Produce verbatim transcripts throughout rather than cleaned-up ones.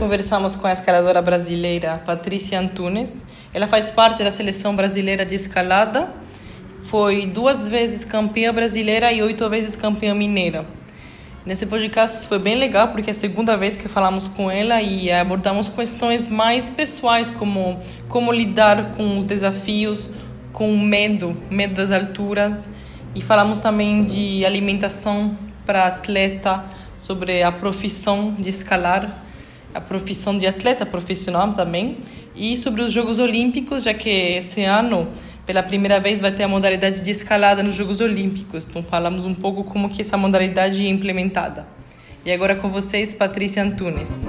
conversamos com a escaladora brasileira Patrícia Antunes. Ela faz parte da seleção brasileira de escalada. Foi duas vezes campeã brasileira e oito vezes campeã mineira. Nesse podcast foi bem legal porque é a segunda vez que falamos com ela e abordamos questões mais pessoais, como como lidar com os desafios, com o medo, medo das alturas. E falamos também de alimentação para atleta, sobre a profissão de escalar, a profissão de atleta profissional também, e sobre os Jogos Olímpicos, já que esse ano, pela primeira vez, vai ter a modalidade de escalada nos Jogos Olímpicos. Então, falamos um pouco como que essa modalidade é implementada. E agora com vocês, Patrícia Antunes.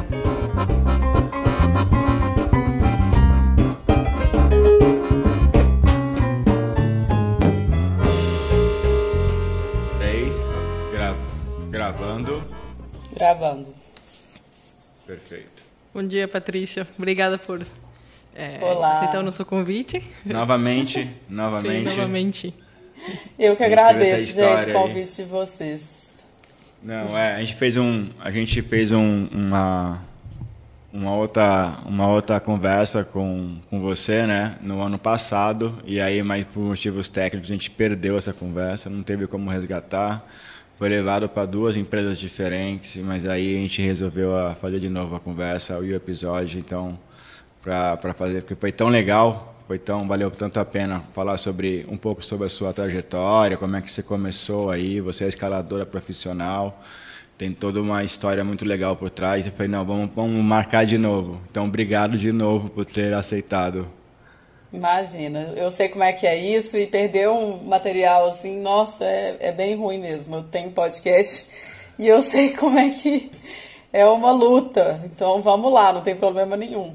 Três, gra- gravando. Gravando. Perfeito. Bom dia, Patrícia. Obrigada por é, Olá. aceitar o nosso convite. Novamente, novamente. Sim, novamente. Eu que A gente teve essa agradeço, história gente, o aí. convite de vocês. Não, é, a gente fez um, a gente fez um, uma, uma outra, uma outra conversa com, com você, né, no ano passado, e aí, mas por motivos técnicos a gente perdeu essa conversa, não teve como resgatar. Foi levado para duas empresas diferentes, mas aí a gente resolveu a fazer de novo a conversa e o episódio, então, para fazer, porque foi tão legal, foi tão, valeu tanto a pena falar sobre um pouco sobre a sua trajetória, como é que você começou aí, você é escaladora profissional, tem toda uma história muito legal por trás. Eu falei, não, vamos, vamos marcar de novo. Então, obrigado de novo por ter aceitado. Imagina, eu sei como é que é isso e perder um material assim, nossa, é, é bem ruim mesmo. Eu tenho podcast e eu sei como é que é uma luta. Então vamos lá, não tem problema nenhum.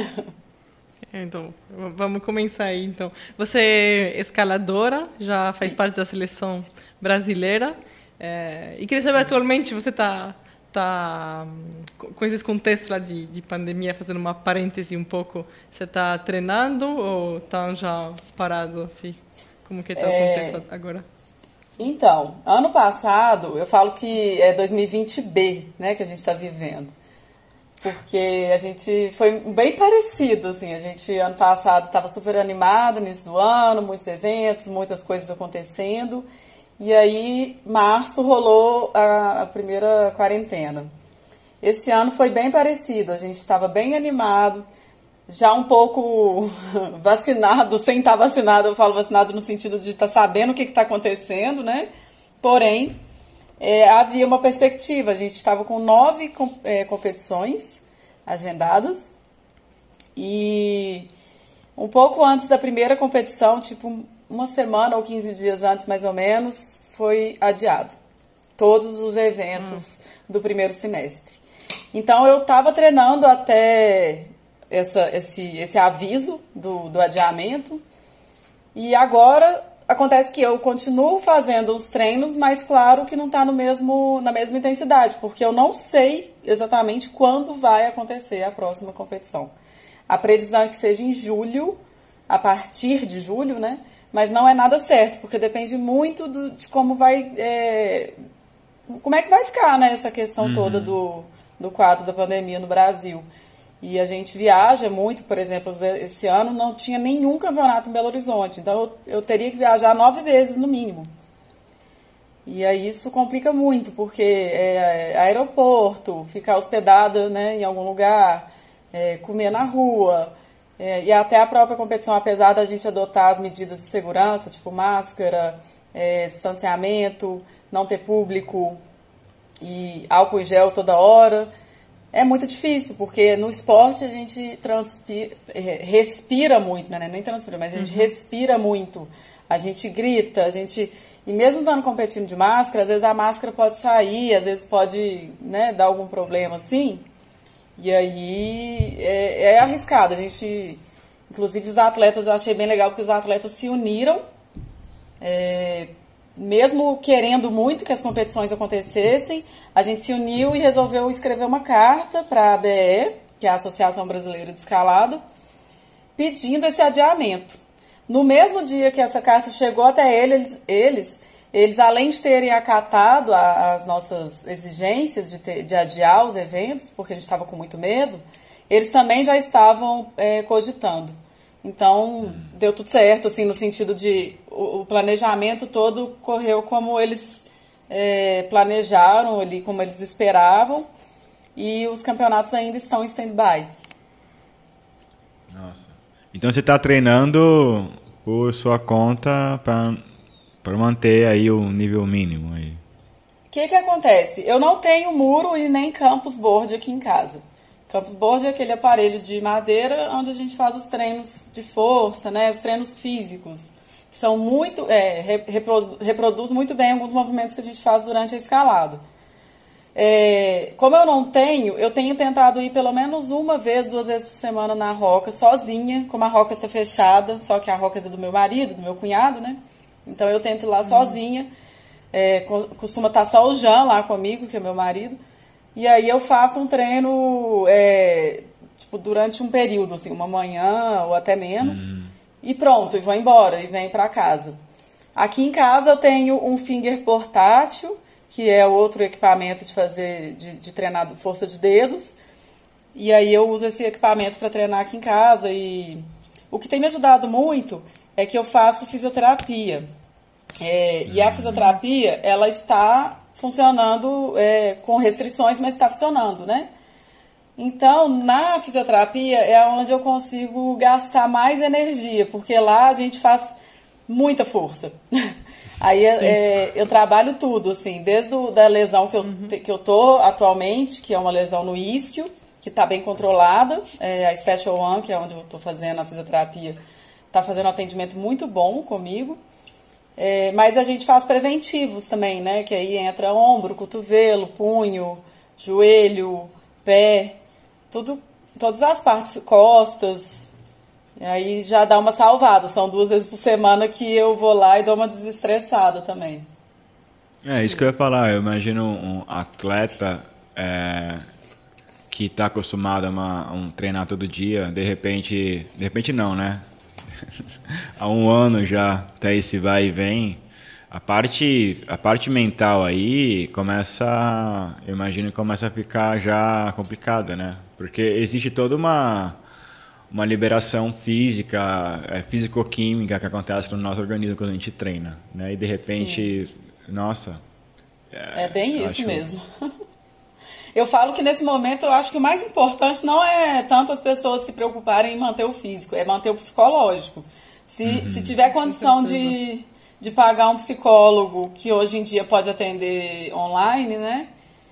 Então, vamos começar aí. Então, você é escaladora, já faz parte da seleção brasileira. É, e queria saber, atualmente, você está tá, com esses contextos lá de, de pandemia, fazendo uma parêntese um pouco, você está treinando ou está já parado, assim? Como que está o contexto é... agora? Então, ano passado, eu falo que é dois mil e vinte B, né, que a gente está vivendo. Porque a gente foi bem parecido, assim, a gente ano passado estava super animado, no início do ano, muitos eventos, muitas coisas acontecendo. E aí, março, rolou a, a primeira quarentena. Esse ano foi bem parecido, a gente estava bem animado, já um pouco vacinado, sem estar vacinado, eu falo vacinado no sentido de estar sabendo o que está acontecendo, né? Porém, é, havia uma perspectiva, a gente estava com nove com, é, competições agendadas e um pouco antes da primeira competição, tipo uma semana ou quinze dias antes, mais ou menos, foi adiado. Todos os eventos hum. do primeiro semestre. Então, eu estava treinando até essa, esse, esse aviso do, do adiamento. E agora, acontece que eu continuo fazendo os treinos, mas claro que não está no mesmo, na mesma intensidade, porque eu não sei exatamente quando vai acontecer a próxima competição. A previsão é que seja em julho, a partir de julho, né? Mas não é nada certo, porque depende muito do, de como vai... É, como é que vai ficar, né, essa questão uhum. toda do, do quadro da pandemia no Brasil. E a gente viaja muito, por exemplo, esse ano não tinha nenhum campeonato em Belo Horizonte, então eu, eu teria que viajar nove vezes no mínimo. E aí isso complica muito, porque é aeroporto, ficar hospedada, né, em algum lugar, é, comer na rua... É, e até a própria competição, apesar da gente adotar as medidas de segurança, tipo máscara, é, distanciamento, não ter público e álcool em gel toda hora, é muito difícil, porque no esporte a gente transpira, respira muito, né? Nem transpira, mas a gente uhum. respira muito, a gente grita, a gente... E mesmo estando competindo de máscara, às vezes a máscara pode sair, às vezes pode, né, dar algum problema assim... E aí é, é arriscado. A gente, inclusive os atletas, eu achei bem legal porque os atletas se uniram, é, mesmo querendo muito que as competições acontecessem, a gente se uniu e resolveu escrever uma carta para a A B E, que é a Associação Brasileira de Escalada, pedindo esse adiamento. No mesmo dia que essa carta chegou até eles, eles eles, além de terem acatado a, as nossas exigências de, ter, de adiar os eventos, porque a gente estava com muito medo, eles também já estavam é, cogitando. Então, deu tudo certo, assim, no sentido de o, o planejamento todo correu como eles é, planejaram, ali, como eles esperavam, e os campeonatos ainda estão em stand-by. Nossa. Então você está treinando por sua conta para manter aí o nível mínimo aí. O que que acontece? Eu não tenho muro e nem campus board aqui em casa. Campus board é aquele aparelho de madeira onde a gente faz os treinos de força, né? Os treinos físicos. Que são muito, é, reproduz, reproduz muito bem alguns movimentos que a gente faz durante a escalada. É, como eu não tenho, eu tenho tentado ir pelo menos uma vez, duas vezes por semana na Roca, sozinha, como a Roca está fechada, só que a Roca é do meu marido, do meu cunhado, né? Então eu tento ir lá uhum. sozinha. É, costuma estar só o Jean lá comigo, que é meu marido. E aí eu faço um treino é, tipo, durante um período, assim, uma manhã ou até menos. Uhum. E pronto, e vou embora, e venho para casa. Aqui em casa eu tenho um finger portátil, que é outro equipamento de fazer, de, de treinar força de dedos. E aí eu uso esse equipamento para treinar aqui em casa. E o que tem me ajudado muito é que eu faço fisioterapia. É, e a fisioterapia, ela está funcionando é, com restrições, mas está funcionando, né? Então, na fisioterapia é onde eu consigo gastar mais energia, porque lá a gente faz muita força. Aí é, eu trabalho tudo, assim, desde o, da lesão que eu, uhum. que eu tô atualmente, que é uma lesão no isquio, que está bem controlada, é, a Special One, que é onde eu estou fazendo a fisioterapia, está fazendo um atendimento muito bom comigo. É, mas a gente faz preventivos também, né? Que aí entra ombro, cotovelo, punho, joelho, pé, tudo, todas as partes, costas. E aí já dá uma salvada. São duas vezes por semana que eu vou lá e dou uma desestressada também. É, isso que eu ia falar. Eu imagino um atleta é, que está acostumado a, uma, a um treinar todo dia, de repente... De repente não, né? Há um ano já, até esse vai e vem, a parte, a parte mental aí começa, eu imagino que começa a ficar já complicada, né? Porque existe toda uma, uma liberação física, é, físico-química que acontece no nosso organismo quando a gente treina, né? E de repente, sim. Nossa... É, é bem isso mesmo. Eu falo que nesse momento eu acho que o mais importante não é tanto as pessoas se preocuparem em manter o físico, é manter o psicológico. Se, uhum. se tiver condição de, de pagar um psicólogo, que hoje em dia pode atender online, né?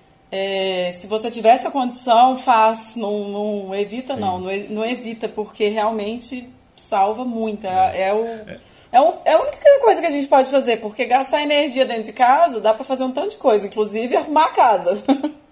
É, se você tiver essa condição, faz, não, não evita Sim. não, não, não hesita, porque realmente salva muito. É, é, o, é, um, é a única coisa que a gente pode fazer, porque gastar energia dentro de casa dá para fazer um tanto de coisa, inclusive arrumar a casa.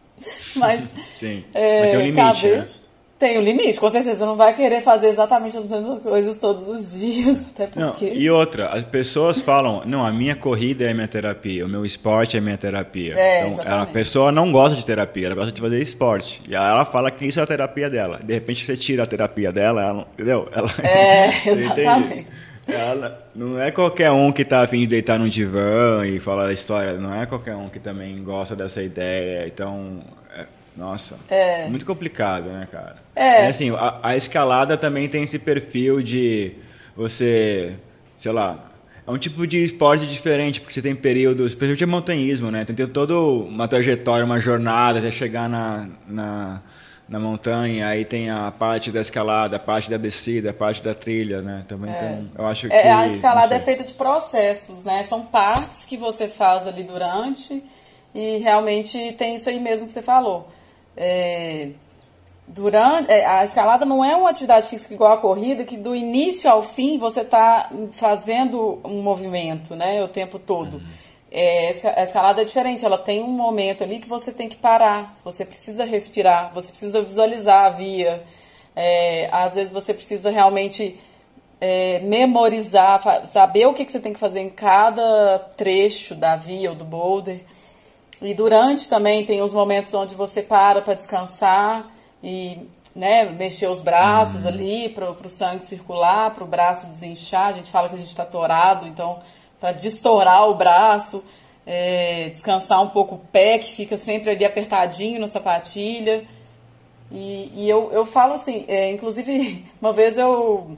Mas, Sim. É, Mas tem um limite, cabeça, né? Tem um limite, com certeza. Você não vai querer fazer exatamente as mesmas coisas todos os dias, até porque... Não, e outra, as pessoas falam, não, a minha corrida é minha terapia, o meu esporte é minha terapia. É, então, ela, a pessoa não gosta de terapia, ela gosta de fazer esporte. E ela fala que isso é a terapia dela. De repente você tira a terapia dela, ela, entendeu? Ela, é, exatamente. Ela, não é qualquer um que está a fim de deitar num divã e falar a história, não é qualquer um que também gosta dessa ideia. Então, é, nossa, é muito complicado, né, cara? É. E, assim, a, a escalada também tem esse perfil de você, sei lá, é um tipo de esporte diferente, porque você tem períodos, principalmente o montanhismo, né? Tem toda uma trajetória, uma jornada até chegar na... na na montanha, aí tem a parte da escalada, a parte da descida, a parte da trilha, né? Também é. tem, eu acho que... É, a escalada é feita de processos, né? São partes que você faz ali durante e realmente tem isso aí mesmo que você falou. É, durante, é, a escalada não é uma atividade física igual a corrida, que do início ao fim você está fazendo um movimento, né? O tempo todo. Uhum. É, a escalada é diferente, ela tem um momento ali que você tem que parar, você precisa respirar, você precisa visualizar a via, é, às vezes você precisa realmente é, memorizar, saber o que, que você tem que fazer em cada trecho da via ou do boulder. E durante também tem os momentos onde você para para descansar e, né, mexer os braços uhum. ali para o sangue circular, para o braço desinchar. A gente fala que a gente está torado, então para destourar o braço, é, descansar um pouco o pé, que fica sempre ali apertadinho na sapatilha. E, e eu, eu falo assim, é, inclusive, uma vez eu,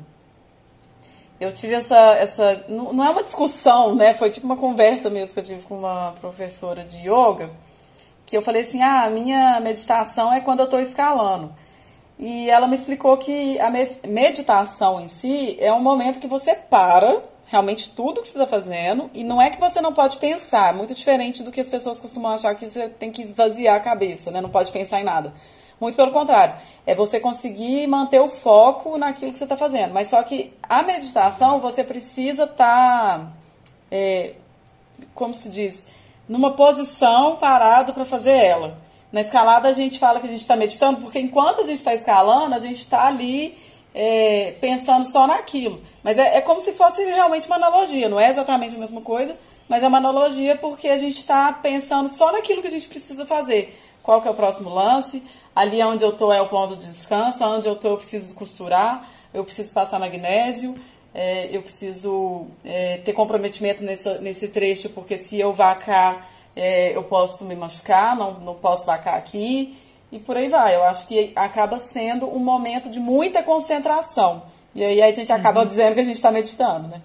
eu tive essa, essa... Não é uma discussão, né? Foi tipo uma conversa mesmo que eu tive com uma professora de yoga, que eu falei assim, ah, a minha meditação é quando eu estou escalando. E ela me explicou que a meditação em si é um momento que você para realmente tudo que você está fazendo, e não é que você não pode pensar, é muito diferente do que as pessoas costumam achar que você tem que esvaziar a cabeça, né? Não pode pensar em nada. Muito pelo contrário, é você conseguir manter o foco naquilo que você está fazendo. Mas só que a meditação, você precisa estar, é, como se diz, numa posição parado para fazer ela. Na escalada a gente fala que a gente está meditando, porque enquanto a gente está escalando, a gente está ali é, pensando só naquilo. Mas é, é como se fosse realmente uma analogia, não é exatamente a mesma coisa, mas é uma analogia porque a gente está pensando só naquilo que a gente precisa fazer. Qual que é o próximo lance? Ali onde eu estou é o ponto de descanso, onde eu estou eu preciso costurar, eu preciso passar magnésio, é, eu preciso é, ter comprometimento nessa, nesse trecho, porque se eu vacar, é, eu posso me machucar, não, não posso vacar aqui, e por aí vai. Eu acho que acaba sendo um momento de muita concentração. E aí a gente acaba uhum. dizendo que a gente está meditando, né?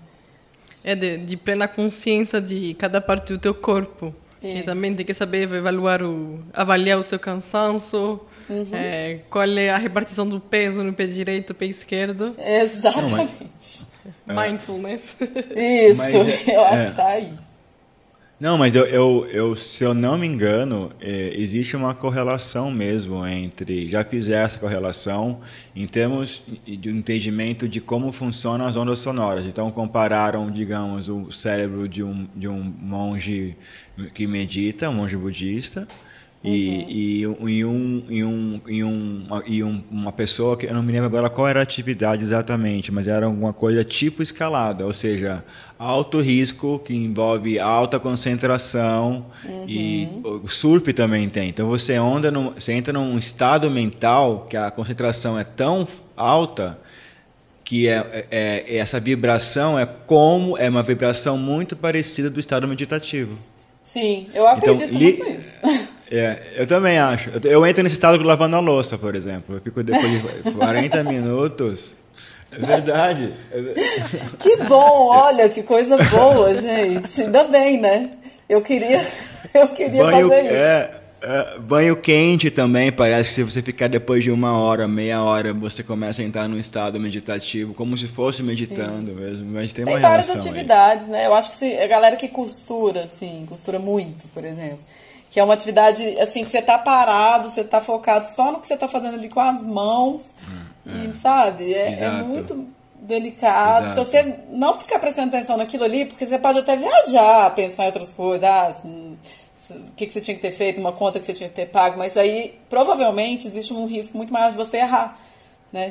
É de, de plena consciência de cada parte do teu corpo. Que também tem que saber avaliar o, avaliar o seu cansaço, uhum. é, qual é a repartição do peso no pé direito, pé esquerdo. Exatamente. Não, mas... Mindfulness. Isso, mas, eu acho é. que está aí. Não, mas eu, eu, eu, se eu não me engano, é, existe uma correlação mesmo entre... Já fiz essa correlação em termos de entendimento de como funcionam as ondas sonoras. Então, compararam, digamos, o cérebro de um, de um monge que medita, um monge budista, uhum. e, e, e, um, e, um, e, um, e um, uma pessoa que eu não me lembro agora qual era a atividade exatamente, mas era alguma coisa tipo escalada, ou seja, alto risco que envolve alta concentração, uhum. e o surf também tem. Então você anda no, você entra num estado mental que a concentração é tão alta que é, é, é essa vibração é como é uma vibração muito parecida do estado meditativo. Sim, eu acredito então, muito nisso. É, eu também acho. Eu, eu entro nesse estado lavando a louça, por exemplo. Eu fico depois de quarenta minutos. É verdade. Que bom, olha, que coisa boa, gente. Ainda bem, né? Eu queria, eu queria banho, fazer isso. É, é, banho quente também, parece que se você ficar depois de uma hora, meia hora, você começa a entrar num estado meditativo, como se fosse meditando Sim. mesmo. Mas tem, tem uma várias relação atividades, aí. né? Eu acho que se, a galera que costura, assim, costura muito, por exemplo, que é uma atividade assim que você tá parado, você tá focado só no que você tá fazendo ali com as mãos, hum, e é. sabe? É, é muito delicado. Exato. Se você não ficar prestando atenção naquilo ali, porque você pode até viajar, pensar em outras coisas, ah, assim, o que, que você tinha que ter feito, uma conta que você tinha que ter pago, mas aí provavelmente existe um risco muito maior de você errar, né?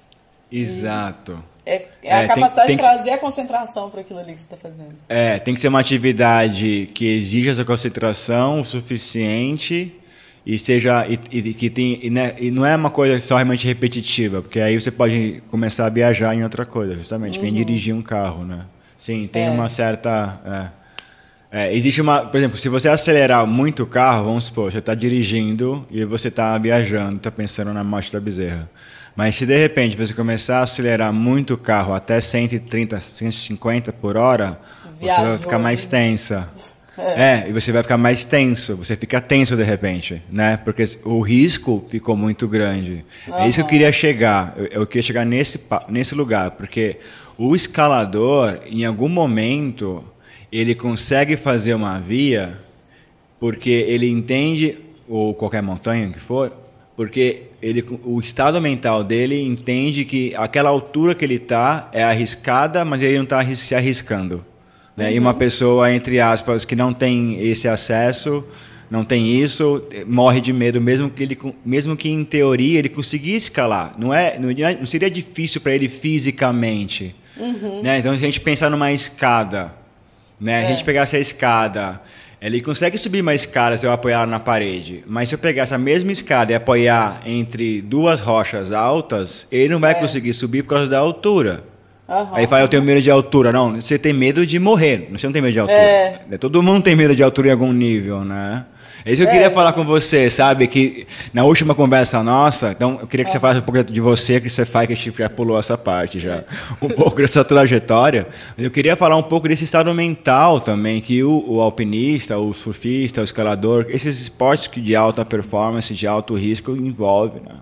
Exato. É, é a é, capacidade tem, tem de trazer que... a concentração para aquilo ali que você está fazendo. É, tem que ser uma atividade que exija essa concentração o suficiente e seja e, e que tem e, né, e não é uma coisa só realmente repetitiva, porque aí você pode começar a viajar em outra coisa, justamente, uhum. quem dirigir um carro, né? Sim, tem é. uma certa é. É, existe uma, por exemplo, se você acelerar muito o carro, vamos supor, você está dirigindo e você está viajando, está pensando na marcha da bezerra. Mas se de repente você começar a acelerar muito o carro até cento e trinta, cento e cinquenta por hora, Viajou, você vai ficar mais tensa. É. é, e você vai ficar mais tenso, você fica tenso de repente, né? Porque o risco ficou muito grande. Uhum. É isso que eu queria chegar, eu, eu queria chegar nesse, nesse lugar, porque o escalador, em algum momento, ele consegue fazer uma via porque ele entende, ou qualquer montanha que for, porque ele, o estado mental dele entende que aquela altura que ele está é arriscada, mas ele não está se arriscando. Né? Uhum. E uma pessoa, entre aspas, que não tem esse acesso, não tem isso, morre de medo, mesmo que, ele, mesmo que em teoria ele conseguisse escalar. Não, é, não, não seria difícil para ele fisicamente. Uhum. Né? Então, se a gente pensar numa escada, né? É. A gente pegasse a escada... Ele consegue subir uma escada se eu apoiar na parede, mas se eu pegar essa mesma escada e apoiar entre duas rochas altas, ele não vai é. conseguir subir por causa da altura. Uhum. Aí fala, eu tenho medo de altura. Não, você tem medo de morrer, você não tem medo de altura. É. Todo mundo tem medo de altura em algum nível, né? É isso que eu queria é. falar com você, sabe? Que na última conversa nossa, então eu queria que uhum. você falasse um pouco de você, que você faz, que a gente já pulou essa parte já. Um pouco dessa trajetória. Eu queria falar um pouco desse estado mental também, que o, o alpinista, o surfista, o escalador, esses esportes de alta performance, de alto risco, envolve, né?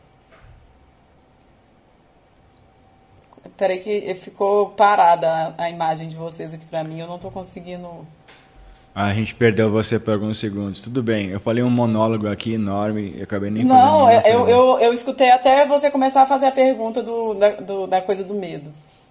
Peraí que ficou parada a imagem de vocês aqui pra mim, eu não tô conseguindo... Ah, a gente perdeu você por alguns segundos. Tudo bem, eu falei um monólogo aqui enorme e acabei nem Não, fazendo eu, eu, eu escutei até você começar a fazer a pergunta do, da, do, da coisa do medo.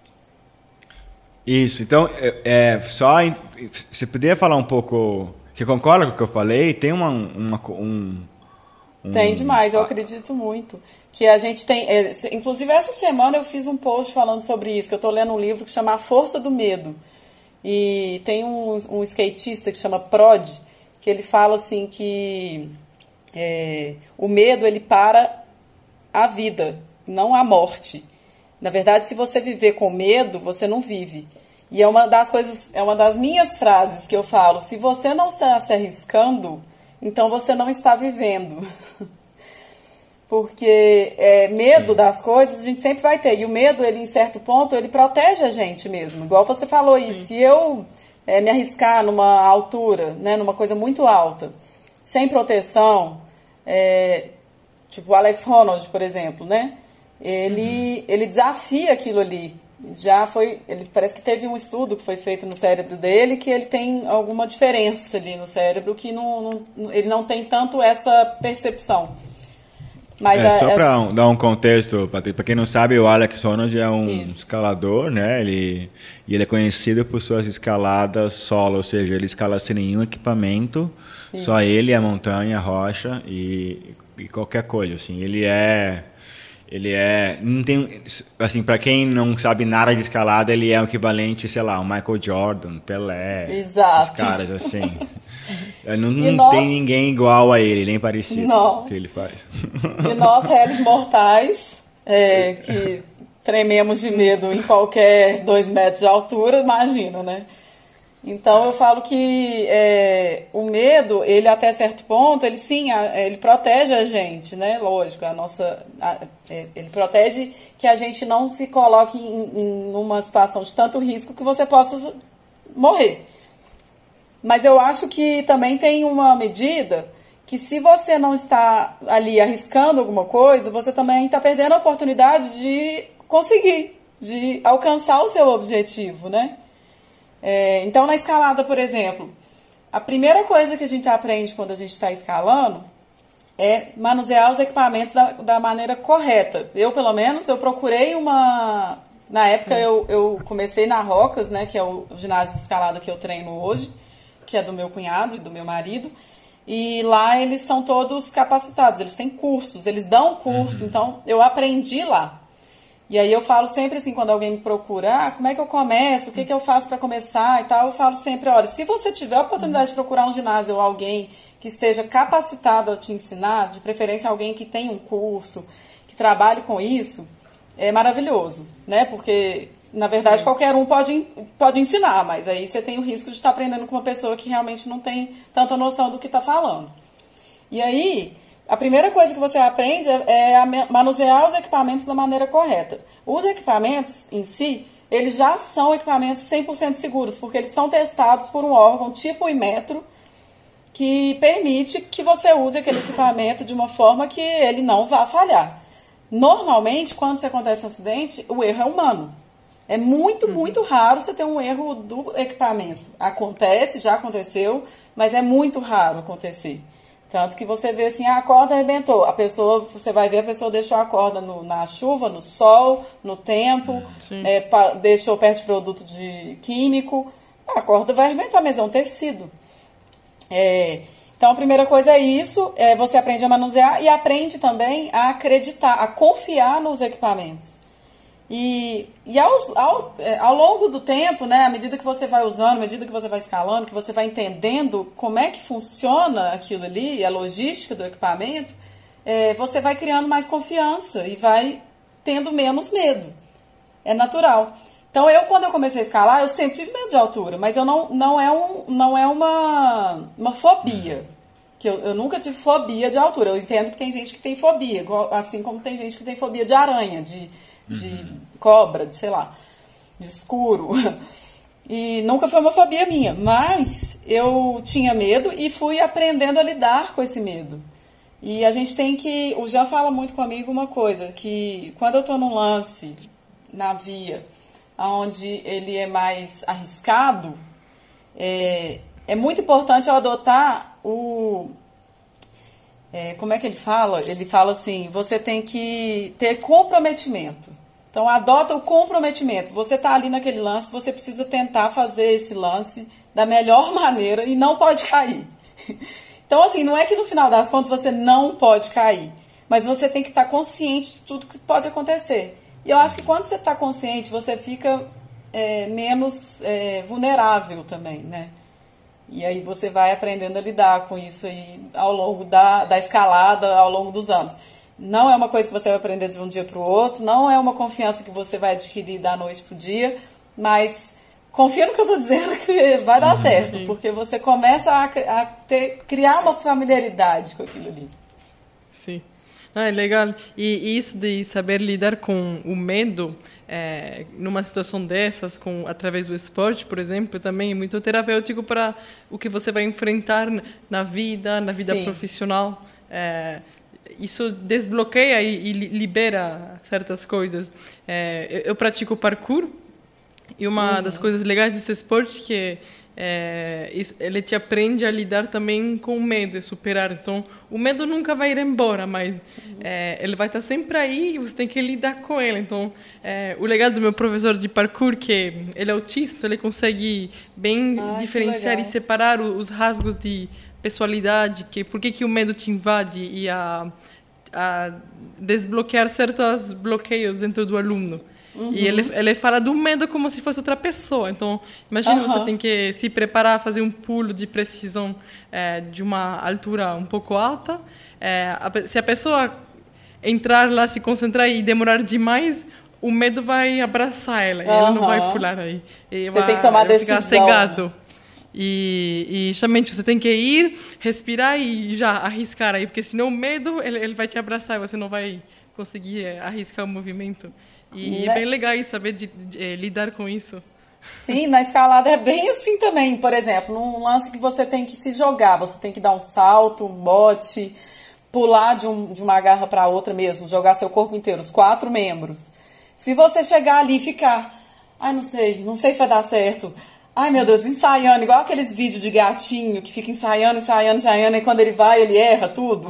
Isso, então, é, é, só... Você poderia falar um pouco... Você concorda com o que eu falei? Tem uma... uma um, um, tem demais, eu acredito muito. Que a gente tem... É, inclusive, essa semana eu fiz um post falando sobre isso, que eu estou lendo um livro que chama A Força do Medo. E tem um, um skatista que chama Prod, que ele fala assim que é, o medo ele para a vida, não a morte. Na verdade, se você viver com medo, você não vive. E é uma das coisas, é uma das minhas frases que eu falo: se você não está se arriscando, então você não está vivendo. Porque é, medo das coisas a gente sempre vai ter. E o medo, ele, em certo ponto, ele protege a gente mesmo. Igual você falou aí, se eu é, me arriscar numa altura, né, numa coisa muito alta, sem proteção, é, tipo o Alex Honnold, por exemplo, né? Ele, uhum. ele desafia aquilo ali. Já foi, ele parece que teve um estudo que foi feito no cérebro dele que ele tem alguma diferença ali no cérebro que não, não, ele não tem tanto essa percepção. Mas é, a, só para essa... um, dar um contexto, para quem não sabe, o Alex Honnold é um Isso. escalador, né? Ele, e ele é conhecido por suas escaladas solo, ou seja, ele escala sem nenhum equipamento, Isso. só ele, a montanha, a rocha e, e qualquer coisa. Assim, ele é, ele é, não tem, assim, para quem não sabe nada de escalada, ele é o equivalente, sei lá, o Michael Jordan, Pelé, Exato. esses caras assim. Não, não nós... tem ninguém igual a ele, nem parecido com o que ele faz. E nós, réis mortais, é, que trememos de medo em qualquer dois metros de altura, imagina, né? Então eu falo que é, o medo, ele até certo ponto, ele sim, ele protege a gente, né? Lógico, a nossa, a, ele protege que a gente não se coloque em, em uma situação de tanto risco que você possa morrer. Mas eu acho que também tem uma medida que se você não está ali arriscando alguma coisa, você também está perdendo a oportunidade de conseguir, de alcançar o seu objetivo, né? É, então, na escalada, por exemplo, a primeira coisa que a gente aprende quando a gente está escalando é manusear os equipamentos da, da maneira correta. Eu, pelo menos, eu procurei uma... Na época, eu, eu comecei na Rocas, né, que é o ginásio de escalada que eu treino hoje, que é do meu cunhado e do meu marido, e lá eles são todos capacitados, eles têm cursos, eles dão curso, uhum. Então eu aprendi lá. E aí eu falo sempre assim, quando alguém me procura, ah, como é que eu começo, o que, que eu faço para começar e tal, eu falo sempre, olha, se você tiver a oportunidade de procurar um ginásio ou alguém que esteja capacitado a te ensinar, de preferência alguém que tenha um curso, que trabalhe com isso, é maravilhoso, né, porque... Na verdade, Sim. qualquer um pode, pode ensinar, mas aí você tem o risco de estar aprendendo com uma pessoa que realmente não tem tanta noção do que está falando. E aí, a primeira coisa que você aprende é, é a manusear os equipamentos da maneira correta. Os equipamentos em si, eles já são equipamentos cem por cento seguros, porque eles são testados por um órgão tipo Inmetro, que permite que você use aquele equipamento de uma forma que ele não vá falhar. Normalmente, quando se acontece um acidente, o erro é humano. É muito, uhum. muito raro você ter um erro do equipamento. Acontece, já aconteceu, mas é muito raro acontecer. Tanto que você vê assim, ah, a corda arrebentou. A pessoa, você vai ver, a pessoa deixou a corda no, na chuva, no sol, no tempo, é, pa, deixou perto de produto de químico. A corda vai arrebentar, mas é um tecido. É, então, a primeira coisa é isso, é, você aprende a manusear e aprende também a acreditar, a confiar nos equipamentos. E, e aos, ao, ao longo do tempo, né, à medida que você vai usando, à medida que você vai escalando, que você vai entendendo como é que funciona aquilo ali, a logística do equipamento, é, você vai criando mais confiança e vai tendo menos medo. É natural. Então, eu, quando eu comecei a escalar, eu sempre tive medo de altura, mas eu não, não é, um, não é uma, uma fobia. Que eu, eu nunca tive fobia de altura. Eu entendo que tem gente que tem fobia, assim como tem gente que tem fobia de aranha, de, de uhum. cobra, de sei lá, de escuro. E nunca foi uma fobia minha, mas eu tinha medo e fui aprendendo a lidar com esse medo. E a gente tem que... O Jean fala muito comigo uma coisa, que quando eu estou num lance na via, onde ele é mais arriscado, é, é muito importante eu adotar o... É, como é que ele fala? Ele fala assim, você tem que ter comprometimento. Então, adota o comprometimento. Você está ali naquele lance, você precisa tentar fazer esse lance da melhor maneira e não pode cair. Então, assim, não é que no final das contas você não pode cair, mas você tem que estar consciente de tudo que pode acontecer. E eu acho que quando você está consciente, você fica é, menos é, vulnerável também, né? E aí você vai aprendendo a lidar com isso aí ao longo da, da escalada, ao longo dos anos. Não é uma coisa que você vai aprender de um dia para o outro, não é uma confiança que você vai adquirir da noite para o dia, mas confia no que eu estou dizendo que vai dar uhum, certo, sim. Porque você começa a, a ter, criar uma familiaridade com aquilo ali. Sim. Ah, é legal. E isso de saber lidar com o medo, é, numa situação dessas, com, através do esporte, por exemplo, também é muito terapêutico para o que você vai enfrentar na vida, na vida sim. profissional. É, isso desbloqueia e, e libera certas coisas. É, eu, eu pratico parkour e uma uhum. das coisas legais desse esporte que é, isso, ele te aprende a lidar também com o medo e superar. Então, o medo nunca vai ir embora, mas uhum. é, ele vai estar sempre aí e você tem que lidar com ele. Então, é, o legal do meu professor de parkour que ele é autista, ele consegue bem ah, diferenciar e separar os rasgos de personalidade, que por que que o medo te invade e a, a desbloquear certos bloqueios dentro do aluno. Uhum. E ele, ele fala do medo como se fosse outra pessoa. Então, imagina, uhum. você tem que se preparar a fazer um pulo de precisão é, de uma altura um pouco alta. É, a, se a pessoa entrar lá, se concentrar e demorar demais, o medo vai abraçar ela. Uhum. E ela não vai pular aí. E você vai, tem que tomar decisão. Ficar cegado. E, e justamente você tem que ir, respirar e já arriscar aí, porque senão o medo ele, ele vai te abraçar e você não vai conseguir é, arriscar o movimento. E né? é bem legal isso, saber de, de, de, lidar com isso. Sim, na escalada é bem assim também. Por exemplo, num lance que você tem que se jogar, você tem que dar um salto, um bote, pular de, um, de uma garra para outra mesmo, jogar seu corpo inteiro, os quatro membros. Se você chegar ali e ficar, ai, não sei, não sei se vai dar certo. Ai, meu Deus, ensaiando, igual aqueles vídeos de gatinho que fica ensaiando, ensaiando, ensaiando, e quando ele vai, ele erra tudo.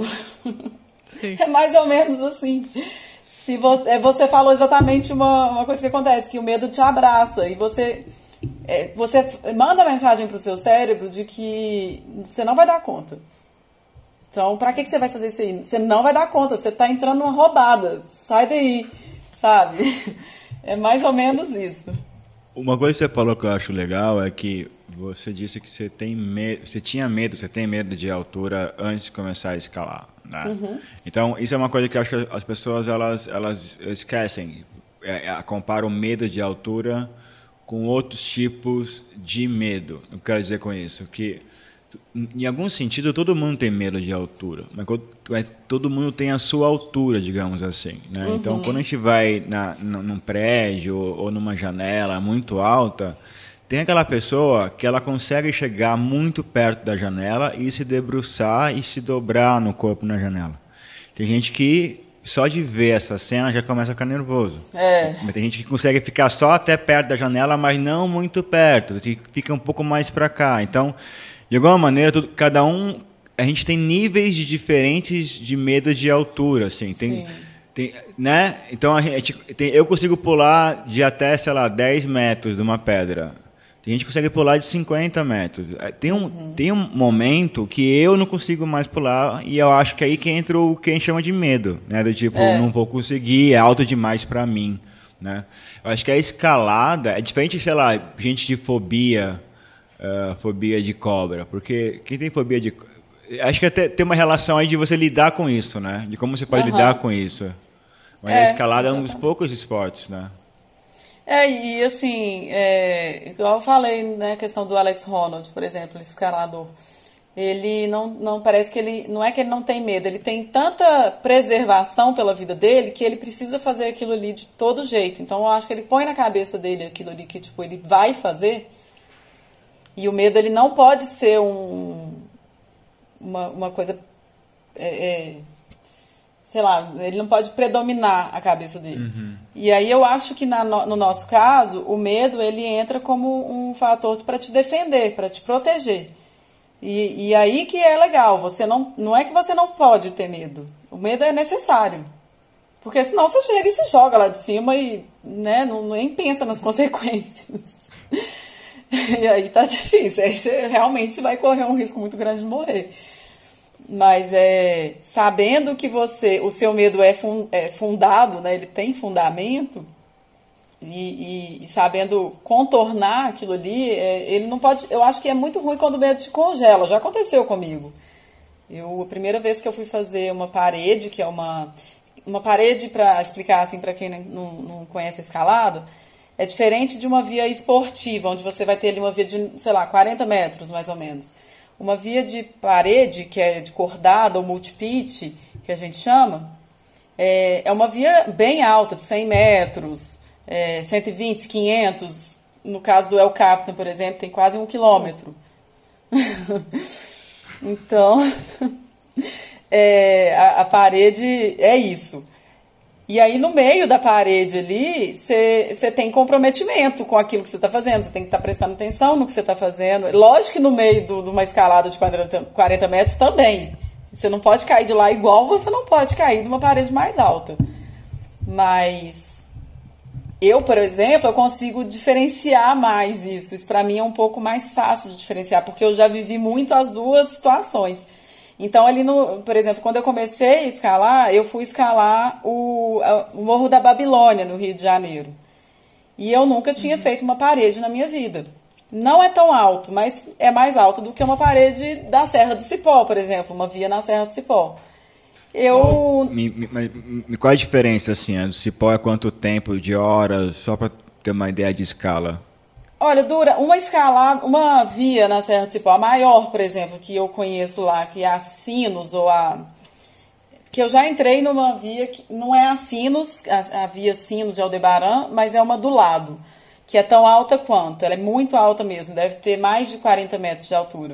Sim. É mais ou menos assim. Se você, você falou exatamente uma, uma coisa que acontece, que o medo te abraça e você, é, você manda mensagem para o seu cérebro de que você não vai dar conta. Então, para que, que você vai fazer isso aí? Você não vai dar conta, você está entrando numa roubada. Sai daí, sabe? É mais ou menos isso. Uma coisa que você falou que eu acho legal é que você disse que você, tem medo, você tinha medo, você tem medo de altura antes de começar a escalar. Né? Uhum. Então, isso é uma coisa que eu acho que as pessoas elas, elas esquecem. É, é, comparam o medo de altura com outros tipos de medo. Eu quero dizer com isso que, em algum sentido, todo mundo tem medo de altura, mas todo mundo tem a sua altura, digamos assim. Né? Uhum. Então, quando a gente vai na, num prédio ou numa janela muito alta, tem aquela pessoa que ela consegue chegar muito perto da janela e se debruçar e se dobrar no corpo na janela. Tem gente que só de ver essa cena já começa a ficar nervoso. É. Tem gente que consegue ficar só até perto da janela, mas não muito perto, fica um pouco mais para cá. Então, de alguma maneira, tudo, cada um, a gente tem níveis de diferentes de medo de altura, assim. Tem, tem, né? Então, a gente, tem, eu consigo pular de até, sei lá, dez metros de uma pedra. Tem gente que consegue pular de cinquenta metros. Tem um, uhum. tem um momento que eu não consigo mais pular e eu acho que é aí que entra o que a gente chama de medo, né? Do tipo, é. não vou conseguir, é alto demais para mim, né? Eu acho que a escalada é diferente, sei lá, gente de fobia, uh, fobia de cobra, porque quem tem fobia de... Acho que até tem uma relação aí de você lidar com isso, né? De como você pode uhum. lidar com isso. Mas é, a escalada exatamente. É um dos poucos esportes, né? É, e assim, é, igual eu falei, né, a questão do Alex Honnold, por exemplo, esse escalador. Ele não, não parece que ele, não é que ele não tem medo, ele tem tanta preservação pela vida dele que ele precisa fazer aquilo ali de todo jeito. Então eu acho que ele põe na cabeça dele aquilo ali que tipo, ele vai fazer, e o medo ele não pode ser um, uma, uma coisa, é, é, sei lá, ele não pode predominar a cabeça dele. Uhum. E aí eu acho que na, no nosso caso, o medo ele entra como um fator para te defender, para te proteger. E, e aí que é legal, você não, não é que você não pode ter medo, o medo é necessário, porque senão você chega e se joga lá de cima e né, não, nem pensa nas consequências, e aí tá difícil, aí você realmente vai correr um risco muito grande de morrer. Mas é, sabendo que você, o seu medo é, fun, é fundado, né, ele tem fundamento, E, e, e sabendo contornar aquilo ali, é, ele não pode. Eu acho que é muito ruim quando o medo te congela. Já aconteceu comigo. Eu, a primeira vez que eu fui fazer uma parede, que é uma, uma parede, para explicar assim para quem não, não conhece a escalada, é diferente de uma via esportiva, onde você vai ter ali uma via de, sei lá, quarenta metros mais ou menos. Uma via de parede, que é de cordada ou multipitch, que a gente chama, é, é uma via bem alta, de cem metros. É, cento e vinte, quinhentos, no caso do El Capitan, por exemplo, tem quase um quilômetro. Então, é, a, a parede é isso. E aí, no meio da parede ali, você tem comprometimento com aquilo que você está fazendo, você tem que estar tá prestando atenção no que você está fazendo. Lógico que no meio de uma escalada de quarenta metros também. Você não pode cair de lá igual você não pode cair de uma parede mais alta. Mas eu, por exemplo, eu consigo diferenciar mais isso. Isso para mim é um pouco mais fácil de diferenciar, porque eu já vivi muito as duas situações. Então, ali no, por exemplo, quando eu comecei a escalar, eu fui escalar o, o Morro da Babilônia, no Rio de Janeiro. E eu nunca tinha uhum. feito uma parede na minha vida. Não é tão alto, mas é mais alto do que uma parede da Serra do Cipó, por exemplo, uma via na Serra do Cipó. Eu... Me, me, me, qual a diferença, assim, do cipó é quanto tempo, de horas, só para ter uma ideia de escala? Olha, dura uma escalada, uma via na Serra do Cipó, a maior, por exemplo, que eu conheço lá, que é a Sinos, ou a... que eu já entrei numa via, que não é a Sinos, a, a via Sinos de Aldebaran, mas é uma do lado, que é tão alta quanto, ela é muito alta mesmo, deve ter mais de quarenta metros de altura.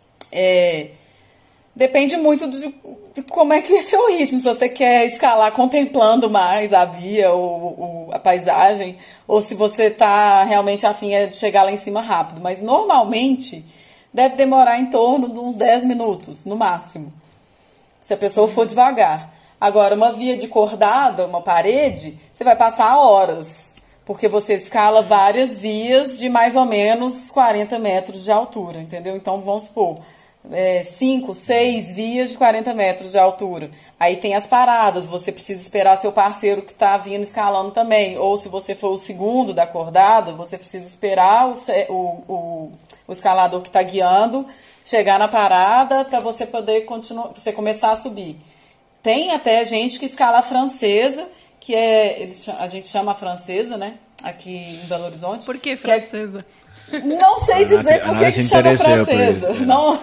É... Depende muito de, de como é que é seu ritmo, se você quer escalar contemplando mais a via ou, ou a paisagem, ou se você está realmente afim de chegar lá em cima rápido. Mas normalmente deve demorar em torno de uns dez minutos, no máximo, se a pessoa for devagar. Agora, uma via de cordada, uma parede, você vai passar horas, porque você escala várias vias de mais ou menos quarenta metros de altura, entendeu? Então, vamos supor... É, cinco, seis vias de quarenta metros de altura. Aí tem as paradas, você precisa esperar seu parceiro que está vindo escalando também. Ou se você for o segundo da cordada, você precisa esperar o, o, o, o escalador que está guiando chegar na parada para você poder continuar, você começar a subir. Tem até gente que escala a francesa, que é, eles, a gente chama a francesa, né? Aqui em Belo Horizonte. Por que francesa? Que é, não sei dizer por que chama francesa. Isso, é. Não.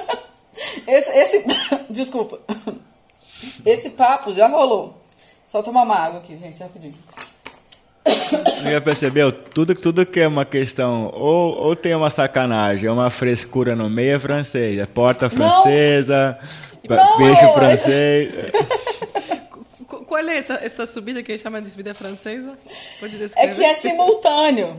Esse, esse, desculpa. Esse papo já rolou. Só tomar uma água aqui, gente, rapidinho. Já percebeu? Tudo, tudo que é uma questão, ou, ou tem uma sacanagem, uma frescura no meio é francês, é porta francesa, não, peixe não, francês. Qual é essa, essa subida que eles chamam de subida francesa? Pode descrever? É que é simultâneo.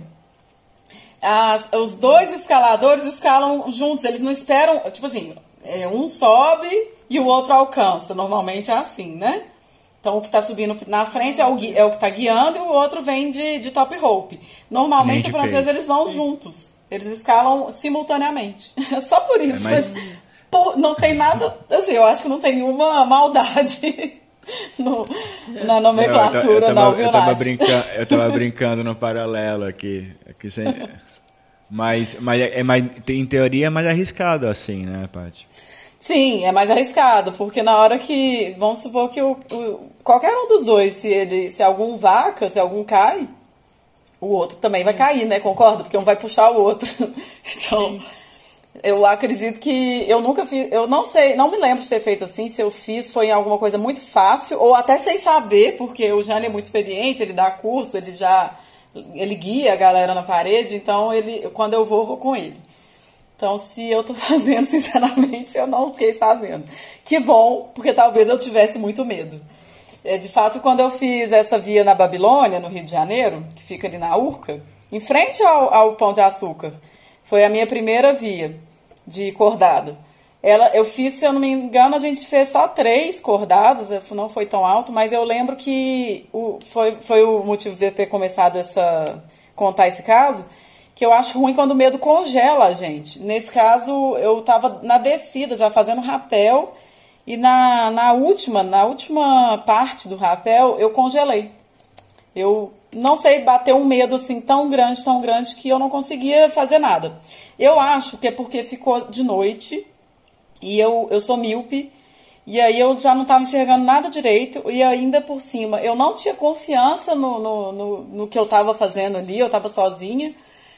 As, os dois escaladores escalam juntos, eles não esperam, tipo assim, é, um sobe e o outro alcança, normalmente é assim, né? Então o que está subindo na frente é o, é o que está guiando e o outro vem de, de top rope. Normalmente os franceses eles vão Sim. juntos, eles escalam simultaneamente, só por isso, é, mas... mas por, não tem nada, assim, eu acho que não tem nenhuma maldade no, na nomenclatura, não, eu tava, não, viu, eu tava brincando, eu tava brincando no paralelo aqui, aqui sem... Mas, mas, é, mas em teoria é mais arriscado assim, né, Paty? Sim, é mais arriscado, porque na hora que, vamos supor que o, o, qualquer um dos dois, se, ele, se algum vaca, se algum cai, o outro também vai cair, né? Concorda? Porque um vai puxar o outro. Então, sim. Eu acredito que eu nunca fiz, eu não sei, não me lembro de ter feito assim, se eu fiz foi em alguma coisa muito fácil, ou até sem saber, porque o Jânio é muito experiente, ele dá curso, ele já, ele guia a galera na parede, então ele, quando eu vou, eu vou com ele. Então, se eu tô fazendo, sinceramente, eu não fiquei sabendo. Que bom, porque talvez eu tivesse muito medo. É, de fato, quando eu fiz essa via na Babilônia, no Rio de Janeiro, que fica ali na Urca, em frente ao, ao Pão de Açúcar, foi a minha primeira via de cordado. Ela, eu fiz, se eu não me engano, a gente fez só três cordadas, não foi tão alto, mas eu lembro que o, foi, foi o motivo de eu ter começado a contar esse caso, que eu acho ruim quando o medo congela a gente. Nesse caso, eu estava na descida, já fazendo rapel, e na, na, última, na última parte do rapel, eu congelei. Eu não sei, bater um medo assim tão grande, tão grande, que eu não conseguia fazer nada. Eu acho que é porque ficou de noite, e eu, eu sou míope, e aí eu já não estava enxergando nada direito, e ainda por cima, eu não tinha confiança no, no, no, no que eu estava fazendo ali, eu estava sozinha,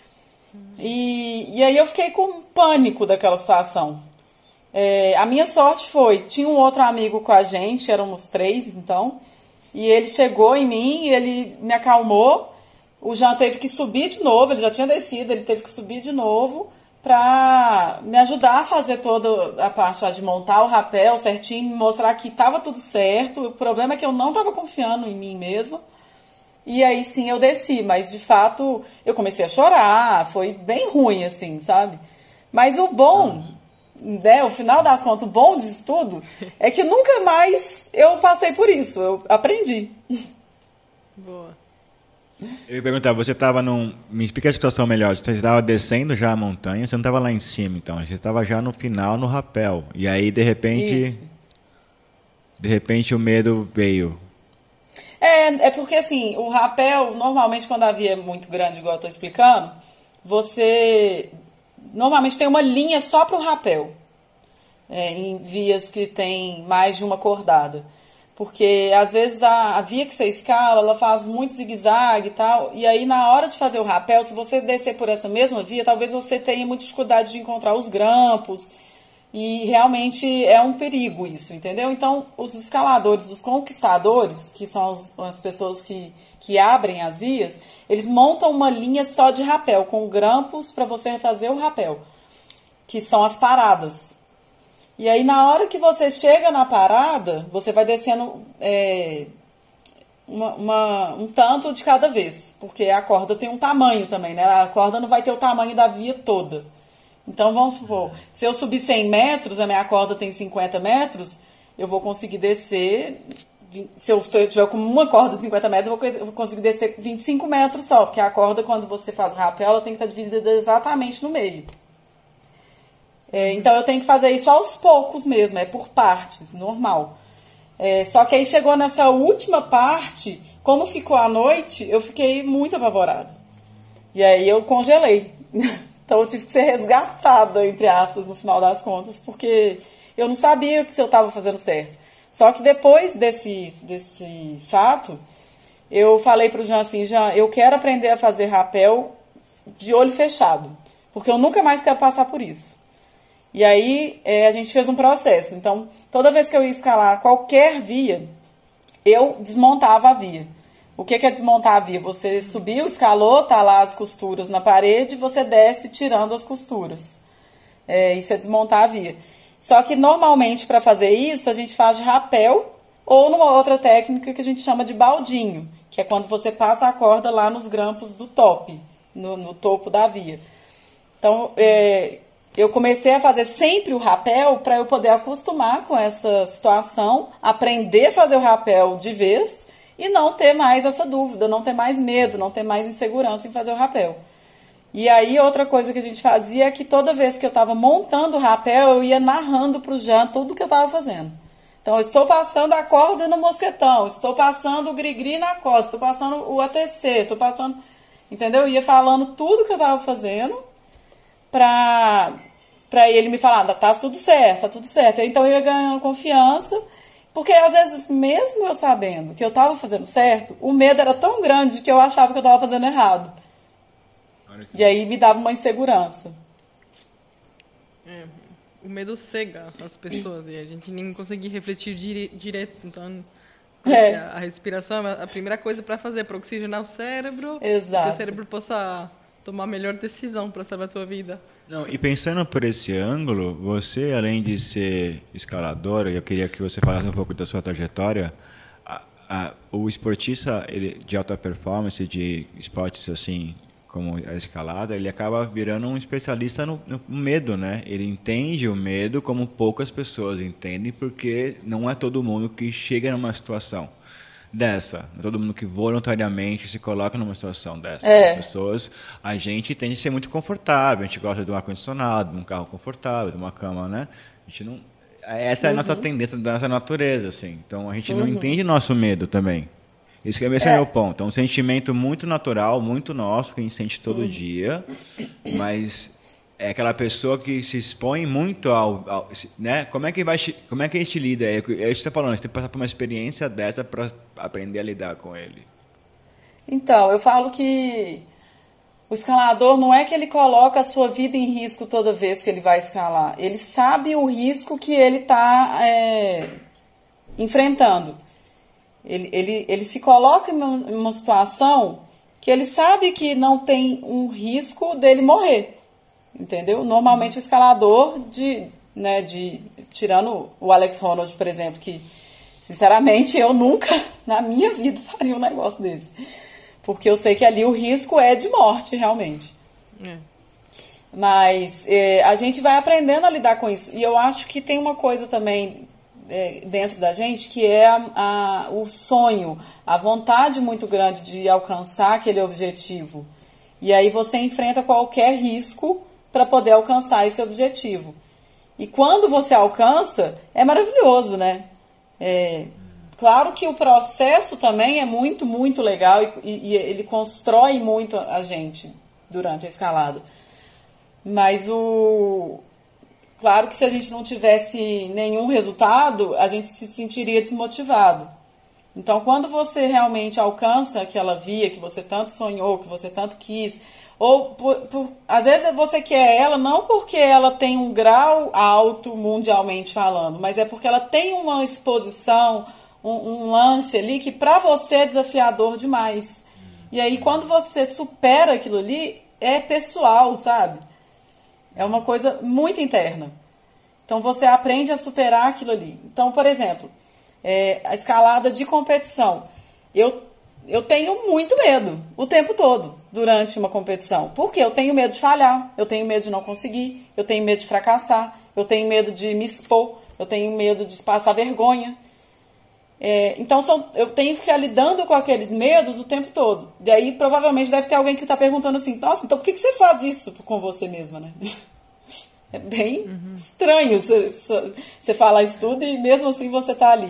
e, e aí eu fiquei com pânico daquela situação. É, a minha sorte foi, tinha um outro amigo com a gente, éramos três então, e ele chegou em mim, ele me acalmou, o Jean teve que subir de novo, ele já tinha descido, ele teve que subir de novo para me ajudar a fazer toda a parte lá, de montar o rapel certinho, me mostrar que estava tudo certo. O problema é que eu não estava confiando em mim mesma. E aí sim eu desci, mas de fato eu comecei a chorar, foi bem ruim assim, sabe? Mas o bom, né, o final das contas, o bom disso tudo é que nunca mais eu passei por isso, eu aprendi. Boa. Eu ia perguntar, você estava num... Me explica a situação melhor. Você estava descendo já a montanha, você não estava lá em cima, então. Você estava já no final, no rapel. E aí, de repente... Isso. De repente, o medo veio. É, é porque, assim, o rapel, normalmente, quando a via é muito grande, igual eu estou explicando, você... Normalmente tem uma linha só para o rapel. É, em vias que tem mais de uma cordada. Porque, às vezes, a, a via que você escala, ela faz muito zigue-zague e tal. E aí, na hora de fazer o rapel, se você descer por essa mesma via, talvez você tenha muita dificuldade de encontrar os grampos. E, realmente, é um perigo isso, entendeu? Então, os escaladores, os conquistadores, que são as, as pessoas que, que abrem as vias, eles montam uma linha só de rapel, com grampos para você fazer o rapel, que são as paradas. E aí, na hora que você chega na parada, você vai descendo é, uma, uma, um tanto de cada vez. Porque a corda tem um tamanho também, né? A corda não vai ter o tamanho da via toda. Então, vamos supor, se eu subir cem metros, a minha corda tem cinquenta metros, eu vou conseguir descer... Se eu tiver com uma corda de cinquenta metros, eu vou conseguir descer vinte e cinco metros só. Porque a corda, quando você faz rapel, ela tem que estar dividida exatamente no meio. É, então eu tenho que fazer isso aos poucos mesmo, é por partes, normal. É, só que aí chegou nessa última parte, como ficou à noite, eu fiquei muito apavorada. E aí eu congelei. Então eu tive que ser resgatada, entre aspas, no final das contas, porque eu não sabia se eu estava fazendo certo. Só que depois desse, desse fato, eu falei para o Jean assim, Jean, eu quero aprender a fazer rapel de olho fechado, porque eu nunca mais quero passar por isso. E aí é, a gente fez um processo. Então, toda vez que eu ia escalar qualquer via, eu desmontava a via. O que, que é desmontar a via? Você subiu, escalou, tá lá as costuras na parede, você desce tirando as costuras. É, isso é desmontar a via. Só que normalmente para fazer isso, a gente faz de rapel ou numa outra técnica que a gente chama de baldinho, que é quando você passa a corda lá nos grampos do top, no, no topo da via. Então, é... eu comecei a fazer sempre o rapel para eu poder acostumar com essa situação, aprender a fazer o rapel de vez e não ter mais essa dúvida, não ter mais medo, não ter mais insegurança em fazer o rapel. E aí outra coisa que a gente fazia é que toda vez que eu estava montando o rapel, eu ia narrando para o Jean tudo que eu estava fazendo. Então, eu estou passando a corda no mosquetão, estou passando o gri-gri na corda, estou passando o A T C, estou passando... Entendeu? Eu ia falando tudo que eu estava fazendo para... para ele me falar, tá tudo certo, tá tudo certo. Então eu ia ganhando confiança, porque às vezes, mesmo eu sabendo que eu estava fazendo certo, o medo era tão grande que eu achava que eu estava fazendo errado. E aí me dava uma insegurança. É, o medo cega as pessoas e a gente nem consegue refletir dire, direto. Então, é. a respiração é a primeira coisa para fazer, para oxigenar o cérebro. Exato. Para que o cérebro possa tomar a melhor decisão para salvar a tua vida. Não, e pensando por esse ângulo, você, além de ser escaladora, eu queria que você falasse um pouco da sua trajetória. A, a, o esportista ele, de alta performance, de esportes assim como a escalada, ele acaba virando um especialista no, no medo, né? Ele entende o medo como poucas pessoas entendem, porque não é todo mundo que chega numa situação dessa, não é todo mundo que voluntariamente se coloca numa situação dessa. É. As pessoas, a gente tende a ser muito confortável, a gente gosta de um ar-condicionado, de um carro confortável, de uma cama, né? A gente não, essa é a uhum. nossa tendência da nossa natureza, assim. Então a gente uhum. não entende nosso medo também. Esse, esse é, é meu ponto. É um sentimento muito natural, muito nosso, que a gente sente todo uhum. dia, mas é aquela pessoa que se expõe muito ao, ao né? Como é que vai, como é que a gente lida? É, é isso que você está falando, a gente tem que passar por uma experiência dessa para aprender a lidar com ele. Então, eu falo que o escalador não é que ele coloca a sua vida em risco toda vez que ele vai escalar. Ele sabe o risco que ele está é, enfrentando. Ele, ele, ele se coloca em uma, em uma situação que ele sabe que não tem um risco dele morrer. Entendeu? Normalmente o escalador, de, né, de, tirando o Alex Honnold, por exemplo, que sinceramente eu nunca na minha vida faria um negócio desse. Porque eu sei que ali o risco é de morte, realmente. É. Mas é, a gente vai aprendendo a lidar com isso. E eu acho que tem uma coisa também é, dentro da gente, que é a, a, o sonho, a vontade muito grande de alcançar aquele objetivo. E aí você enfrenta qualquer risco para poder alcançar esse objetivo. E quando você alcança, é maravilhoso, né? É, claro que o processo também é muito, muito legal e, e, e ele constrói muito a gente durante a escalada. Mas o... Claro que se a gente não tivesse nenhum resultado, a gente se sentiria desmotivado. Então, quando você realmente alcança aquela via que você tanto sonhou, que você tanto quis, ou por, por, às vezes você quer ela não porque ela tem um grau alto mundialmente falando, mas é porque ela tem uma exposição, um, um lance ali que para você é desafiador demais. E aí, quando você supera aquilo ali, é pessoal, sabe? É uma coisa muito interna. Então, você aprende a superar aquilo ali. Então, por exemplo, é, a escalada de competição. Eu, eu tenho muito medo o tempo todo durante uma competição. Porque eu tenho medo de falhar, eu tenho medo de não conseguir, eu tenho medo de fracassar, eu tenho medo de me expor, eu tenho medo de passar vergonha. É, então, são, eu tenho que ficar lidando com aqueles medos o tempo todo. E aí, provavelmente, deve ter alguém que está perguntando assim, nossa, então por que, que você faz isso com você mesma, né? É bem uhum. estranho você, você falar isso tudo e mesmo assim você está ali.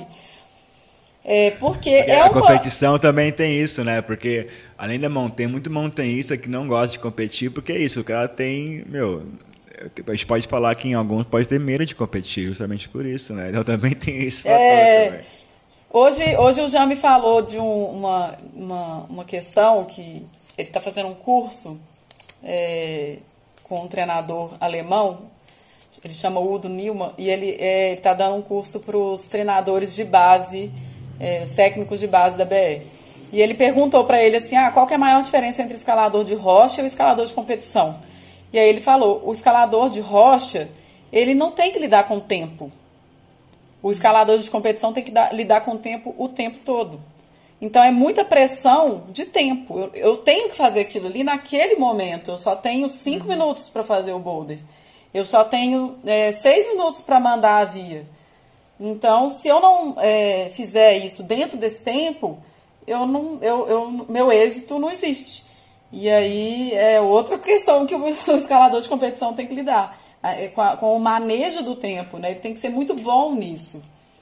É, porque, porque é a uma... competição também tem isso, né? Porque além da montanha, tem muito montanhista que não gosta de competir, porque é isso, o cara tem, meu... A gente pode falar que em alguns pode ter medo de competir, justamente por isso, né? Então também tem esse fator é... também. Hoje, hoje o Jean me falou de um, uma, uma, uma questão que ele está fazendo um curso é, com um treinador alemão, ele chama Udo Nilman, e ele está dando um curso para os treinadores de base, é, os técnicos de base da B R. E ele perguntou para ele assim, ah, qual que é a maior diferença entre escalador de rocha e o escalador de competição? E aí ele falou, o escalador de rocha, ele não tem que lidar com o tempo. O escalador de competição tem que dar, lidar com o tempo o tempo todo. Então, é muita pressão de tempo. Eu, eu tenho que fazer aquilo ali naquele momento. Eu só tenho cinco uhum. minutos para fazer o boulder. Eu só tenho é, seis minutos para mandar a via. Então, se eu não é, fizer isso dentro desse tempo, eu não, eu, eu, meu êxito não existe. E aí, é outra questão que o escalador de competição tem que lidar. Com, a, com o manejo do tempo, né? Ele tem que ser muito bom nisso.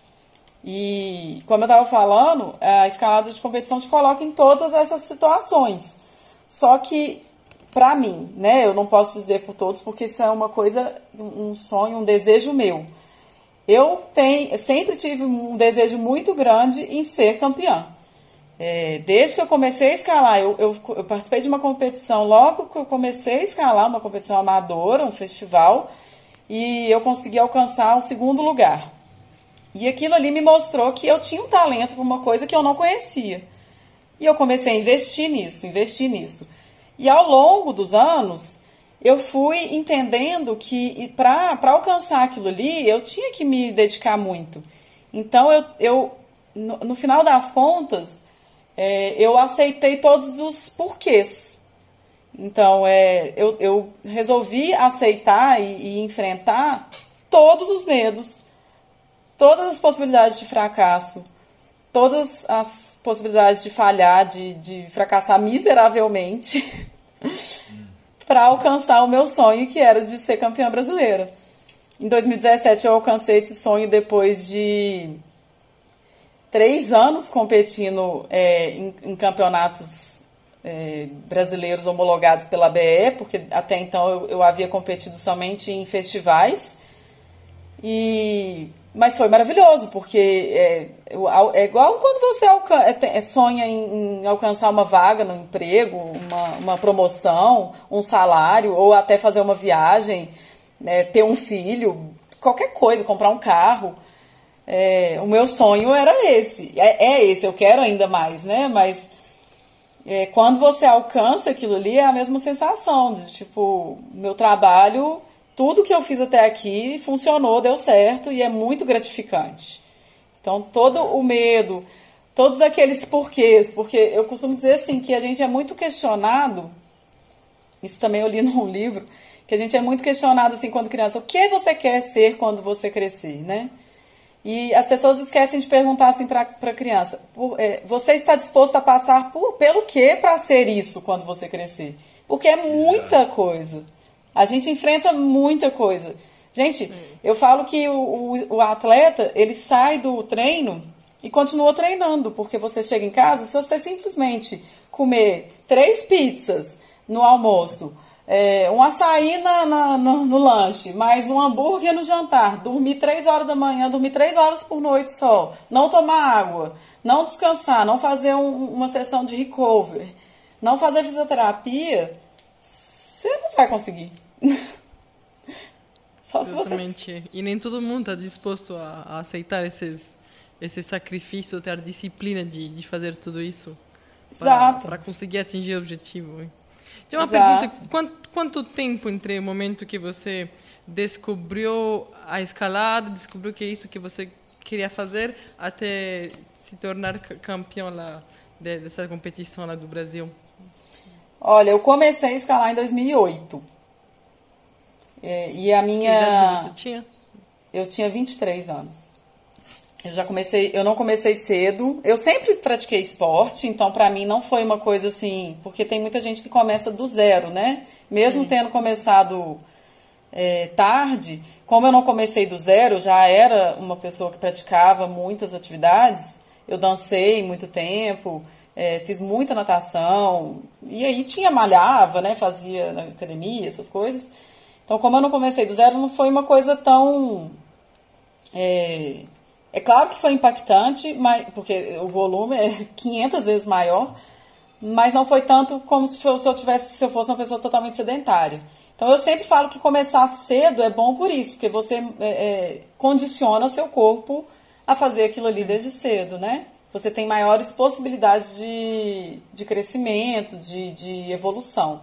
E, como eu estava falando, a escalada de competição te coloca em todas essas situações. Só que, para mim, né? Eu não posso dizer por todos, porque isso é uma coisa, um sonho, um desejo meu. Eu tenho, sempre tive um desejo muito grande em ser campeã. É, desde que eu comecei a escalar, eu, eu, eu participei de uma competição logo que eu comecei a escalar, uma competição amadora, um festival, e eu consegui alcançar o segundo lugar. E aquilo ali me mostrou que eu tinha um talento para uma coisa que eu não conhecia. E eu comecei a investir nisso, investir nisso. E ao longo dos anos, eu fui entendendo que para alcançar aquilo ali, eu tinha que me dedicar muito. Então, eu, eu no, no final das contas, é, eu aceitei todos os porquês. Então, é, eu, eu resolvi aceitar e, e enfrentar todos os medos, todas as possibilidades de fracasso, todas as possibilidades de falhar, de, de fracassar miseravelmente, para alcançar o meu sonho, que era de ser campeã brasileira. Em dois mil e dezessete, eu alcancei esse sonho depois de três anos competindo é, em, em campeonatos é, brasileiros homologados pela B E, porque até então eu, eu havia competido somente em festivais. E... Mas foi maravilhoso, porque é, é igual quando você alcan- é, sonha em, em alcançar uma vaga no emprego, uma, uma promoção, um salário, ou até fazer uma viagem, né, ter um filho, qualquer coisa, comprar um carro. É, o meu sonho era esse, é, é esse, eu quero ainda mais, né? Mas é, quando você alcança aquilo ali, é a mesma sensação de, tipo, meu trabalho... Tudo que eu fiz até aqui funcionou, deu certo e é muito gratificante. Então, todo o medo, todos aqueles porquês, porque eu costumo dizer assim, que a gente é muito questionado, isso também eu li num livro, que a gente é muito questionado assim quando criança, o que você quer ser quando você crescer, né? E as pessoas esquecem de perguntar assim para a criança, por, é, você está disposto a passar por, pelo que para ser isso quando você crescer? Porque é muita coisa. A gente enfrenta muita coisa. Gente, eu falo que o, o, o atleta, ele sai do treino e continua treinando, porque você chega em casa, se você simplesmente comer três pizzas no almoço, é, um açaí na, na, no, no lanche, mais um hambúrguer no jantar, dormir três horas da manhã, dormir três horas por noite só, não tomar água, não descansar, não fazer um, uma sessão de recovery, não fazer fisioterapia, você não vai conseguir. Só se Exatamente. Você... E nem todo mundo está disposto a, a aceitar esses, esse sacrifício, ter a disciplina de, de fazer tudo isso para conseguir atingir o objetivo. Tem uma Exato. pergunta, quanto, quanto tempo entre o momento que você descobriu a escalada, descobriu que é isso que você queria fazer, até se tornar campeão lá de, dessa competição lá do Brasil? Olha, eu comecei a escalar em dois mil e oito. É, e a minha... Que idade você tinha? Eu tinha vinte e três anos. Eu já comecei, eu não comecei cedo. Eu sempre pratiquei esporte, então para mim não foi uma coisa assim, porque tem muita gente que começa do zero, né? Mesmo Sim. tendo começado é, tarde, como eu não comecei do zero, eu já era uma pessoa que praticava muitas atividades. Eu dancei muito tempo, é, fiz muita natação, e aí tinha malhava, né? Fazia na academia, essas coisas. Então, como eu não comecei do zero, não foi uma coisa tão... É, é claro que foi impactante, mas, porque o volume é quinhentas vezes maior, mas não foi tanto como se eu, tivesse, se eu fosse uma pessoa totalmente sedentária. Então, eu sempre falo que começar cedo é bom por isso, porque você é, é, condiciona seu corpo a fazer aquilo ali desde cedo, né? Você tem maiores possibilidades de, de crescimento, de, de evolução.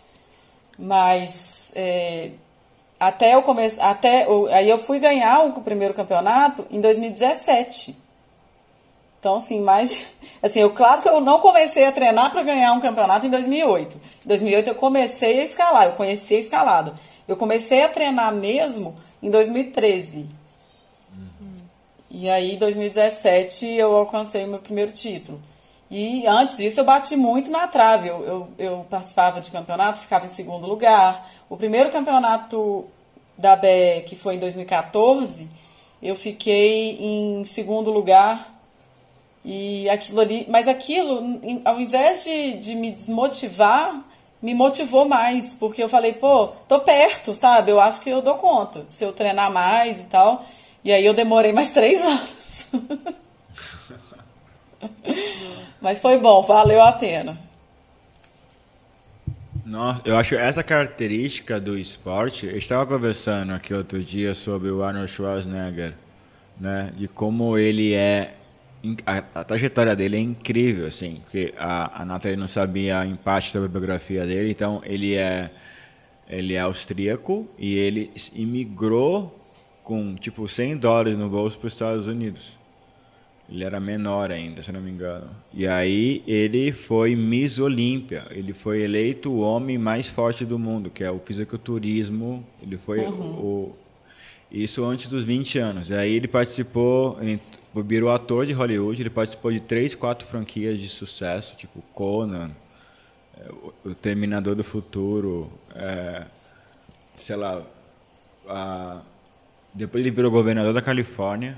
Mas é, até eu comece, até eu, aí eu fui ganhar o primeiro campeonato em dois mil e dezessete. Então, assim, mais, assim, eu, claro que eu não comecei a treinar para ganhar um campeonato em dois mil e oito. Em dois mil e oito eu comecei a escalar, eu conheci a escalada. Eu comecei a treinar mesmo em dois mil e treze. Uhum. E aí, em dois mil e dezessete, eu alcancei o meu primeiro título. E antes disso eu bati muito na trave, eu, eu, eu participava de campeonato, ficava em segundo lugar. O primeiro campeonato da B E, que foi em dois mil e quatorze, eu fiquei em segundo lugar. E aquilo ali, mas aquilo, ao invés de, de me desmotivar, me motivou mais, porque eu falei, pô, tô perto, sabe? Eu acho que eu dou conta, se eu treinar mais e tal. E aí eu demorei mais três anos. Mas foi bom, valeu a pena. Nossa, eu acho essa característica do esporte. Eu estava conversando aqui outro dia sobre o Arnold Schwarzenegger, né? De como ele é. A, a trajetória dele é incrível, assim, porque a, a Nathalie não sabia em parte sobre a biografia dele, então ele é, ele é austríaco e ele imigrou com tipo cem dólares no bolso para os Estados Unidos. Ele era menor ainda, se não me engano. E aí ele foi Miss Olímpia. Ele foi eleito o homem mais forte do mundo, que é o fisiculturismo. Ele foi uhum. o, isso antes dos vinte anos. E aí ele participou, ele virou ator de Hollywood. Ele participou de três, quatro franquias de sucesso, tipo Conan, o, o Terminador do Futuro, é, sei lá. A, depois ele virou governador da Califórnia.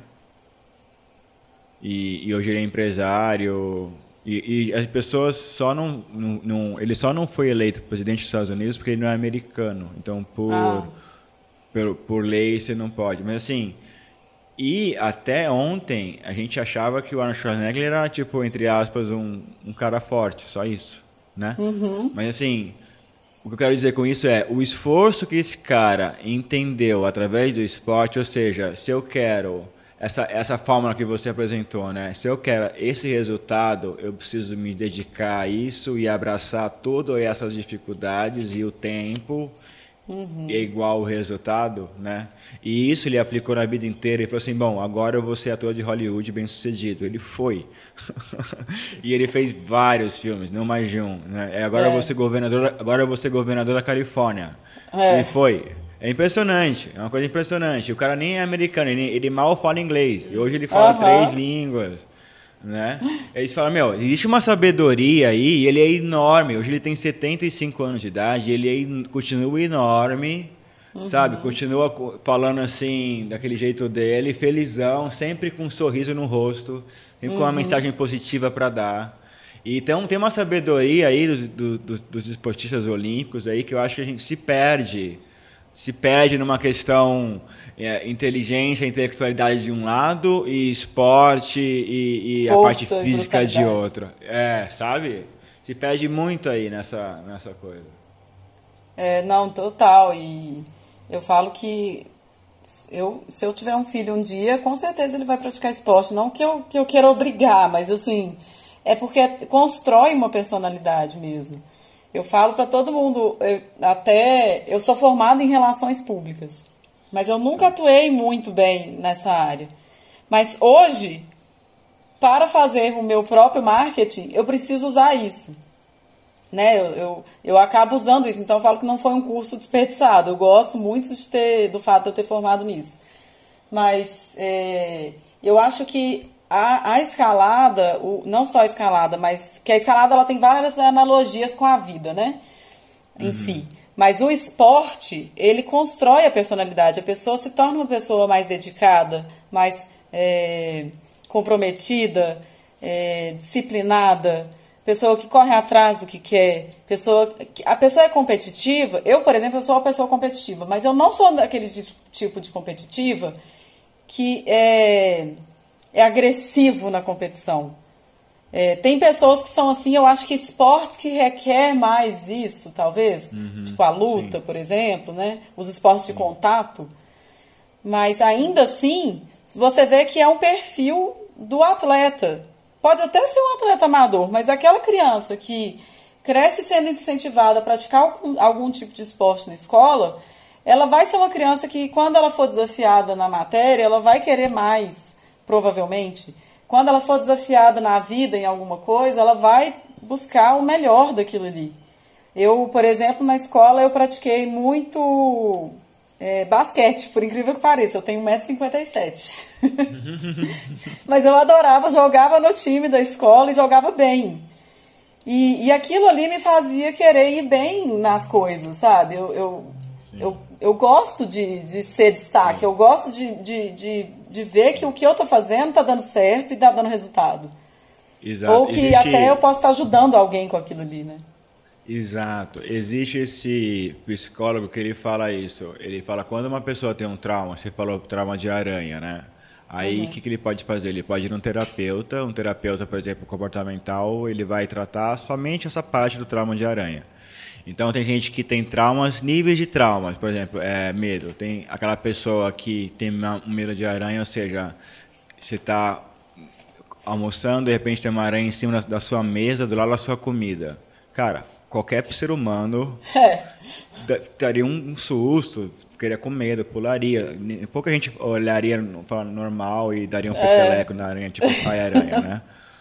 E, e hoje ele é empresário e, e as pessoas só não, não, não ele só não foi eleito presidente dos Estados Unidos porque ele não é americano, então por ah. por, por lei você não pode, mas assim, e até ontem a gente achava que o Arnold Schwarzenegger era tipo, entre aspas, um, um cara forte, só isso, né? Uhum. Mas assim, o que eu quero dizer com isso é o esforço que esse cara entendeu através do esporte, ou seja, se eu quero Essa, essa fórmula que você apresentou, né? Se eu quero esse resultado, eu preciso me dedicar a isso e abraçar todas essas dificuldades e o tempo uhum. é igual ao resultado, né? E isso ele aplicou na vida inteira e falou assim, bom, agora eu vou ser ator de Hollywood bem sucedido. Ele foi. E ele fez vários filmes, não mais de um, né? Agora, é. eu vou ser governador, agora eu vou ser governador da Califórnia. É. Ele foi. É impressionante, é uma coisa impressionante. O cara nem é americano, ele, ele mal fala inglês. E hoje ele fala uhum. três línguas, né? Eles falam, meu, existe uma sabedoria aí, e ele é enorme. Hoje ele tem setenta e cinco anos de idade, ele é, continua enorme, uhum. sabe? Continua falando assim, daquele jeito dele, felizão, sempre com um sorriso no rosto, sempre uhum. com uma mensagem positiva para dar. Então tem uma sabedoria aí dos, dos, dos esportistas olímpicos aí que eu acho que a gente se perde. Se perde numa questão é, inteligência, intelectualidade de um lado e esporte e, e a parte física de outro. É, sabe? Se perde muito aí nessa, nessa coisa. É, não, total. E eu falo que eu, se eu tiver um filho um dia, com certeza ele vai praticar esporte. Não que eu, que eu queira obrigar, mas assim, é porque constrói uma personalidade mesmo. Eu falo para todo mundo, eu, até eu sou formada em relações públicas, mas eu nunca atuei muito bem nessa área. Mas hoje, para fazer o meu próprio marketing, eu preciso usar isso. Né? Eu, eu, eu acabo usando isso, então eu falo que não foi um curso desperdiçado. Eu gosto muito de ter, do fato de eu ter formado nisso. Mas é, eu acho que A, a escalada, o, não só a escalada, mas que a escalada ela tem várias analogias com a vida, né? Em uhum. si. Mas o esporte, ele constrói a personalidade. A pessoa se torna uma pessoa mais dedicada, mais é, comprometida, é, disciplinada, pessoa que corre atrás do que quer. Pessoa, a pessoa é competitiva. Eu, por exemplo, eu sou uma pessoa competitiva, mas eu não sou daquele tipo de competitiva que é... é agressivo na competição. É, tem pessoas que são assim, eu acho que esportes que requer mais isso, talvez, uhum, tipo a luta, sim. por exemplo, né? Os esportes de sim. contato. Mas ainda assim, você vê que é um perfil do atleta. Pode até ser um atleta amador, mas aquela criança que cresce sendo incentivada a praticar algum, algum tipo de esporte na escola, ela vai ser uma criança que, quando ela for desafiada na matéria, ela vai querer mais, provavelmente. Quando ela for desafiada na vida em alguma coisa, ela vai buscar o melhor daquilo ali. Eu, por exemplo, na escola eu pratiquei muito é, basquete, por incrível que pareça. Eu tenho um metro e cinquenta e sete. Mas eu adorava, jogava no time da escola e jogava bem. E, e aquilo ali me fazia querer ir bem nas coisas, sabe? Eu, eu, eu, eu gosto de, de ser destaque, Sim. eu gosto de... de, de de ver que o que eu estou fazendo está dando certo e está dando resultado. Exato. Ou que Existe... até eu posso estar ajudando alguém com aquilo ali, né? Exato. Existe esse psicólogo que ele fala isso. Ele fala, quando uma pessoa tem um trauma, você falou trauma de aranha, né? Aí, o Uhum. que, que ele pode fazer? Ele pode ir num terapeuta, um terapeuta, por exemplo, comportamental, ele vai tratar somente essa parte do trauma de aranha. Então, tem gente que tem traumas, níveis de traumas, por exemplo, é, medo. Tem aquela pessoa que tem uma- um medo de aranha, ou seja, você está almoçando, de repente tem uma aranha em cima da, da sua mesa, do lado da sua comida. Cara, qualquer ser humano É. da- daria um, um susto, ficaria com medo, pularia. Pouca gente olharia no- falando normal e daria um peteleco na aranha, tipo sai aranha, né?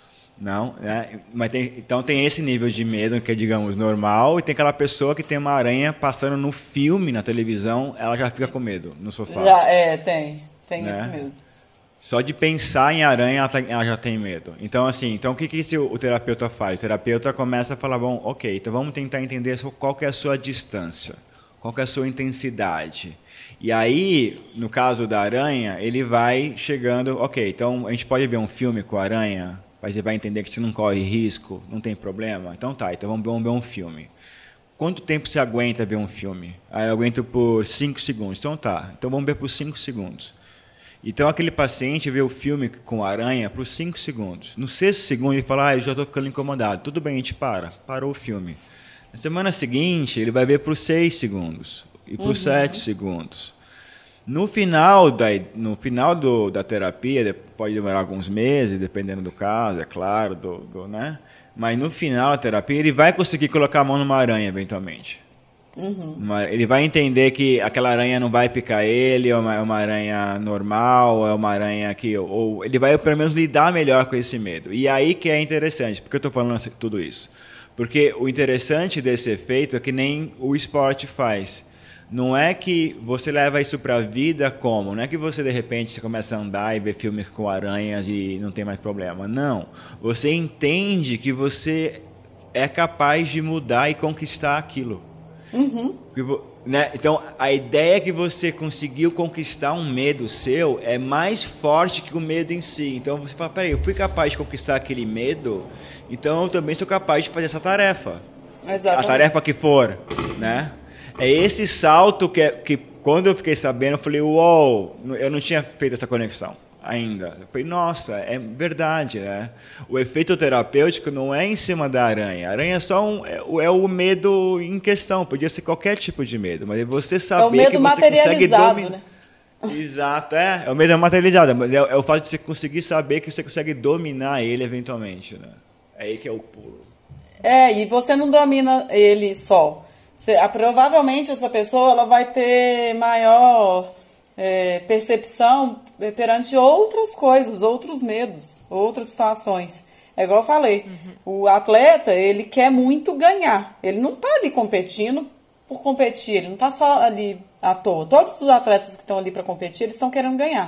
Não, né? Mas tem, então tem esse nível de medo que é, digamos, normal, e tem aquela pessoa que tem uma aranha passando no filme, na televisão, ela já fica com medo no sofá. Já, é, tem. Tem Né? isso mesmo. Só de pensar em aranha, ela, tá- ela já tem medo. Então, assim, então o que, que esse, o terapeuta faz? O terapeuta começa a falar, bom, ok, então vamos tentar entender qual que é a sua distância, qual que é a sua intensidade. E aí, no caso da aranha, ele vai chegando, ok, então a gente pode ver um filme com a aranha, mas você vai entender que você não corre risco, não tem problema. Então tá, então vamos, vamos ver um filme. Quanto tempo você aguenta ver um filme? Ah, eu aguento por cinco segundos. Então tá, então vamos ver por cinco segundos. Então aquele paciente vê o filme com a aranha por cinco segundos. No sexto segundo ele fala, ah, eu já estou ficando incomodado. Tudo bem, a gente para. Parou o filme. Na semana seguinte ele vai ver por seis segundos e por sete segundos. No final da, no final do, da terapia, pode demorar alguns meses, dependendo do caso, é claro, do, do, né? Mas no final da terapia ele vai conseguir colocar a mão numa aranha eventualmente. Uhum. Uma- ele vai entender que aquela aranha não vai picar ele, é uma, é uma aranha normal, é uma aranha que... Ou ele vai, pelo menos, lidar melhor com esse medo. E aí que é interessante. Por que eu estou falando assim- tudo isso? Porque o interessante desse efeito é que nem o esporte faz. Não é que você leva isso para a vida como? Não é que você, de repente, você começa a andar e ver filmes com aranhas e não tem mais problema. Não. Você entende que você é capaz de mudar e conquistar aquilo. Uhum. Que vo- né? Então, a ideia que você conseguiu conquistar um medo seu é mais forte que o medo em si. Então, você fala, peraí, eu fui capaz de conquistar aquele medo, então eu também sou capaz de fazer essa tarefa. Exatamente. A tarefa que for, né? É esse salto que, é- que quando eu fiquei sabendo, eu falei, uou, eu não tinha feito essa conexão ainda. Eu falei, nossa, é verdade, né? O efeito terapêutico não é em cima da aranha. A aranha é só um, é, o- é o medo em questão, podia ser qualquer tipo de medo, mas é você saber É o medo que você consegue materializado, dominar. né? Exato, é, é o medo materializado, mas é, é o fato de você conseguir saber que você consegue dominar ele eventualmente, né? É aí que é o pulo. É, e você não domina ele só. Você, ah, provavelmente essa pessoa ela vai ter maior é, percepção perante outras coisas, outros medos, outras situações. É igual eu falei, o atleta, ele quer muito ganhar. Ele não está ali competindo por competir, ele não está só ali à toa. Todos os atletas que estão ali para competir, eles estão querendo ganhar.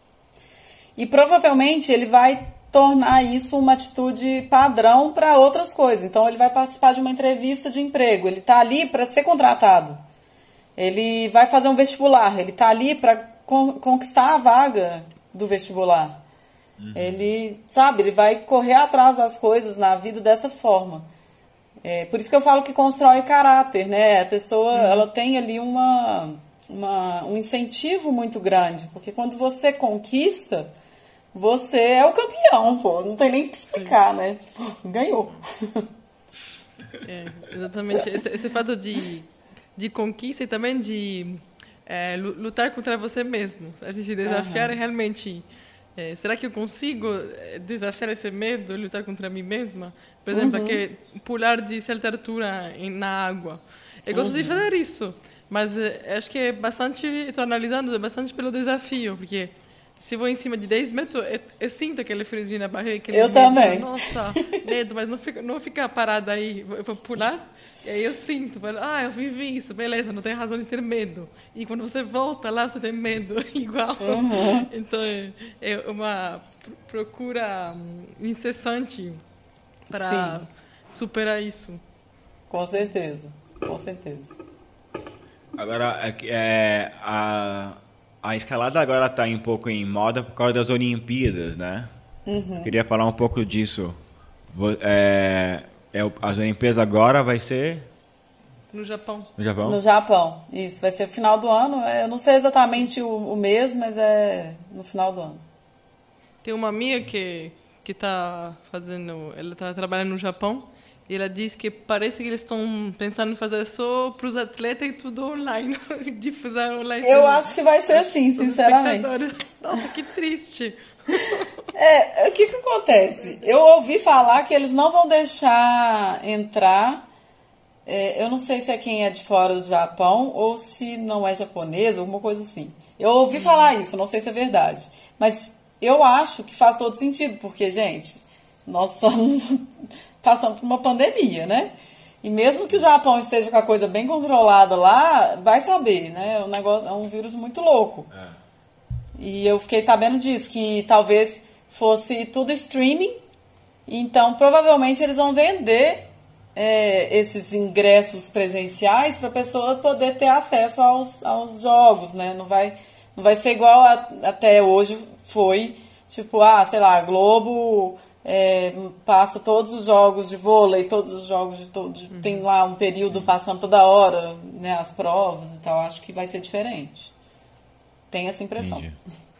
E provavelmente ele vai tornar isso uma atitude padrão para outras coisas. Então ele vai participar de uma entrevista de emprego, ele está ali para ser contratado. Ele vai fazer um vestibular, ele está ali para con- conquistar a vaga do vestibular. Uhum. Ele, sabe, ele vai correr atrás das coisas na vida dessa forma. É, por isso que eu falo que constrói caráter, né? A pessoa, uhum. ela tem ali uma, uma, um incentivo muito grande, porque quando você conquista, você é o campeão, pô. Não tem nem o que explicar, né? Tipo, ganhou. É, exatamente. Esse, esse fato de, de conquista e também de é, lutar contra você mesmo. Assim, se desafiar uhum. realmente. É, será que eu consigo desafiar esse medo, lutar contra mim mesma? Por exemplo, uhum. que pular de certa altura em, na água. Eu gosto uhum. de fazer isso, mas é, acho que é bastante, estou analisando, é bastante pelo desafio, porque se vou em cima de dez metros, eu, eu sinto aquele friozinho na barriga. Aquele eu medo, também. Nossa, medo, mas não fica, não fica parada aí, eu vou pular. E aí eu sinto, ah, eu vivi isso, beleza, não tem razão de ter medo. E quando você volta lá, você tem medo igual. Uhum. Então, é uma procura incessante para superar isso. Com certeza, com certeza. Agora, é, a, a escalada agora está um pouco em moda por causa das Olimpíadas, né? Uhum. Queria falar um pouco disso. É... É, as Olimpíadas agora vai ser... No Japão. No Japão? No Japão, isso. Vai ser no final do ano. Eu não sei exatamente o, o mês, mas é no final do ano. Tem uma amiga que que está fazendo, ela está trabalhando no Japão e ela diz que parece que eles estão pensando em fazer só para os atletas e tudo online, difusar online. Eu acho que vai ser assim, sinceramente. Nossa, que triste. É, o que que acontece? Eu ouvi falar que eles não vão deixar entrar, é, eu não sei se é quem é de fora do Japão ou se não é japonês, alguma coisa assim. Eu ouvi hum. falar isso, não sei se é verdade. Mas eu acho que faz todo sentido, porque, gente, nós estamos passando por uma pandemia, né? E mesmo que o Japão esteja com a coisa bem controlada lá, vai saber, né? O negócio é um vírus muito louco. É. E eu fiquei sabendo disso, que talvez fosse tudo streaming, então provavelmente eles vão vender é, esses ingressos presenciais para a pessoa poder ter acesso aos, aos jogos, né? Não vai, não vai ser igual a, até hoje foi, tipo, ah, sei lá, a Globo é, passa todos os jogos de vôlei, todos os jogos de todos, uhum. tem lá um período passando toda hora, né, as provas e tal, acho que vai ser diferente. Tem essa impressão. Entendi.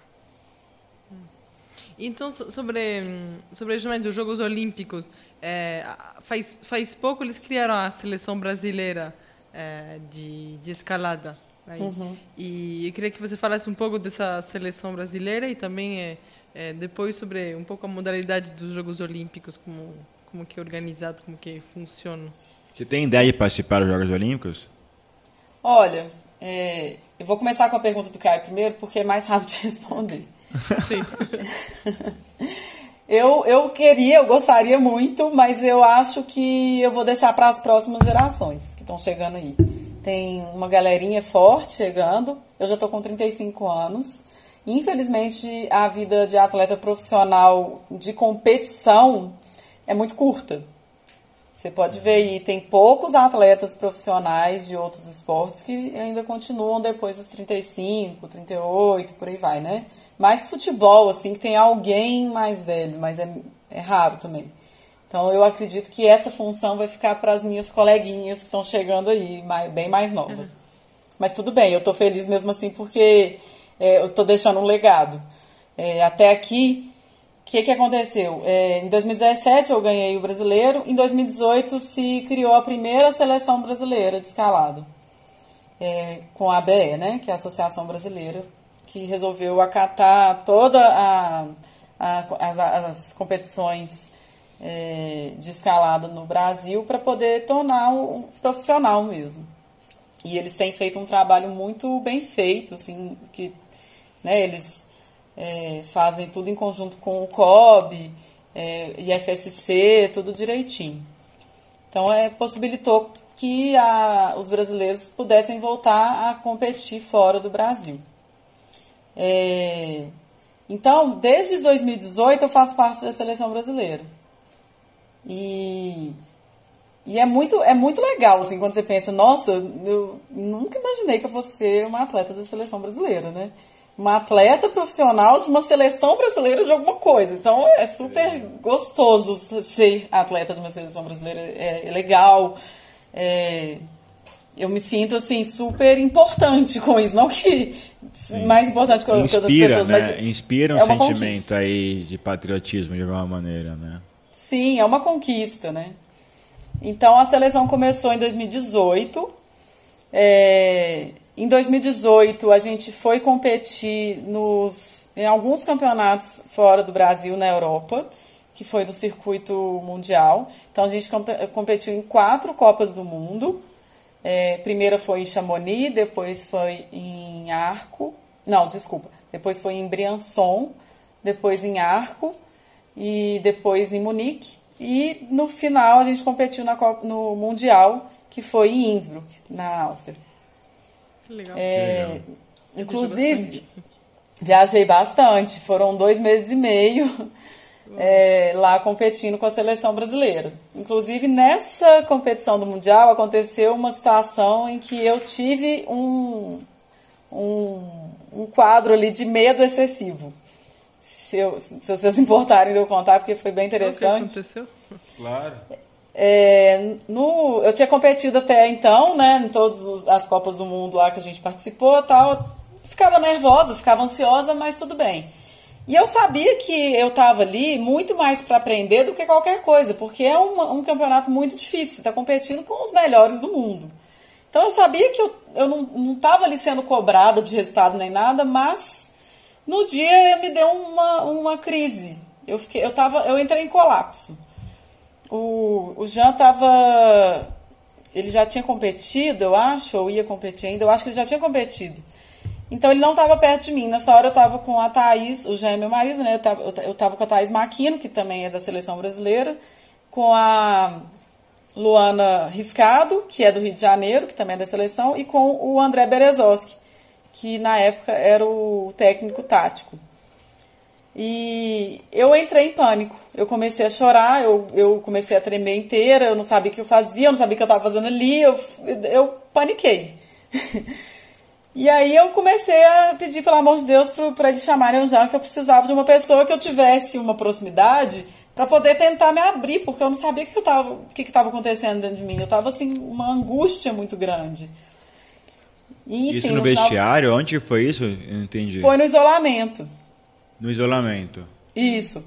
Então, sobre, sobre justamente os Jogos Olímpicos, é, faz, faz pouco eles criaram a seleção brasileira é, de, de escalada. Uhum. E eu queria que você falasse um pouco dessa seleção brasileira e também é, é, depois sobre um pouco a modalidade dos Jogos Olímpicos, como, como que é organizado, como que funciona. Você tem ideia de participar dos Jogos Olímpicos? Olha, é, eu vou começar com a pergunta do Caio primeiro, porque é mais rápido de responder. Sim. eu, eu queria, eu gostaria muito, mas eu acho que eu vou deixar para as próximas gerações que estão chegando aí. Tem uma galerinha forte chegando. Eu já estou com trinta e cinco anos. Infelizmente, a vida de atleta profissional de competição é muito curta. Você pode ver aí, tem poucos atletas profissionais de outros esportes que ainda continuam depois dos trinta e cinco, trinta e oito, por aí vai, né? Mais futebol, assim, que tem alguém mais velho, mas é, é raro também. Então, eu acredito que essa função vai ficar para as minhas coleguinhas que estão chegando aí, mais, bem mais novas. Uhum. Mas tudo bem, eu estou feliz mesmo assim porque é, eu estou deixando um legado. É, até aqui, o que, que aconteceu? É, em dois mil e dezessete eu ganhei o brasileiro, em dois mil e dezoito se criou a primeira seleção brasileira de escalada, é, com a A B E, né, que é a Associação Brasileira, que resolveu acatar todas as, as competições é, de escalada no Brasil para poder tornar um profissional mesmo. E eles têm feito um trabalho muito bem feito, assim, que, né, eles é, fazem tudo em conjunto com o C O B, é, I F S C, tudo direitinho. Então, é, possibilitou que a, os brasileiros pudessem voltar a competir fora do Brasil. É, então, desde dois mil e dezoito eu faço parte da seleção brasileira. E, e é, muito, é muito legal, assim, quando você pensa, nossa, eu nunca imaginei que eu fosse ser uma atleta da seleção brasileira, né? Uma atleta profissional de uma seleção brasileira de alguma coisa. Então, é super gostoso ser atleta de uma seleção brasileira. É, é legal. É, eu me sinto, assim, super importante com isso. Não que Sim. mais importante que, Inspira, que outras pessoas, né? mas Inspira um é sentimento conquista. Aí de patriotismo, de alguma maneira, né? Sim, é uma conquista, né? Então, a seleção começou em dois mil e dezoito. É, em dois mil e dezoito, a gente foi competir nos, em alguns campeonatos fora do Brasil, na Europa, que foi do circuito mundial. Então, a gente competiu em quatro Copas do Mundo. É, primeira foi em Chamonix, depois foi em Arco. Não, desculpa. Depois foi em Briançon, depois em Arco e depois em Munique. E no final a gente competiu na Copa, no Mundial, que foi em Innsbruck, na Áustria. Legal. É, Legal. Inclusive, viajei bastante. Foram dois meses e meio é, lá competindo com a seleção brasileira. Inclusive, nessa competição do Mundial, aconteceu uma situação em que eu tive um, um, um quadro ali de medo excessivo. Se, eu, se vocês se importarem de eu contar, porque foi bem interessante. O que aconteceu? Claro. É, no, eu tinha competido até então, né, em todas as Copas do Mundo lá que a gente participou e tal. Ficava nervosa, ficava ansiosa, mas tudo bem. E eu sabia que eu estava ali muito mais para aprender do que qualquer coisa, porque é um, um campeonato muito difícil, você está competindo com os melhores do mundo. Então eu sabia que eu, eu não estava ali sendo cobrada de resultado nem nada, mas no dia me deu uma, uma crise. Eu, fiquei, eu, tava, eu entrei em colapso. O, o Jean estava... Ele já tinha competido, eu acho, ou ia competir ainda, eu acho que ele já tinha competido. Então ele não estava perto de mim. Nessa hora eu estava com a Thaís, o Jean é meu marido, né? Eu estava com a Thaís Maquino, que também é da seleção brasileira, com a Luana Riscado, que é do Rio de Janeiro, que também é da seleção, e com o André Berezowski, que na época era o técnico tático. E eu entrei em pânico, eu comecei a chorar, eu, eu comecei a tremer inteira, eu não sabia o que eu fazia, eu não sabia o que eu estava fazendo ali, eu, eu paniquei. E aí eu comecei a pedir, pelo amor de Deus, para eles chamarem o Jean, que eu precisava de uma pessoa que eu tivesse uma proximidade para poder tentar me abrir, porque eu não sabia o que estava que que acontecendo dentro de mim, eu estava assim, uma angústia muito grande. E, enfim, isso no, no vestiário? final... Onde foi isso? Eu não entendi. Foi no isolamento. No isolamento. Isso.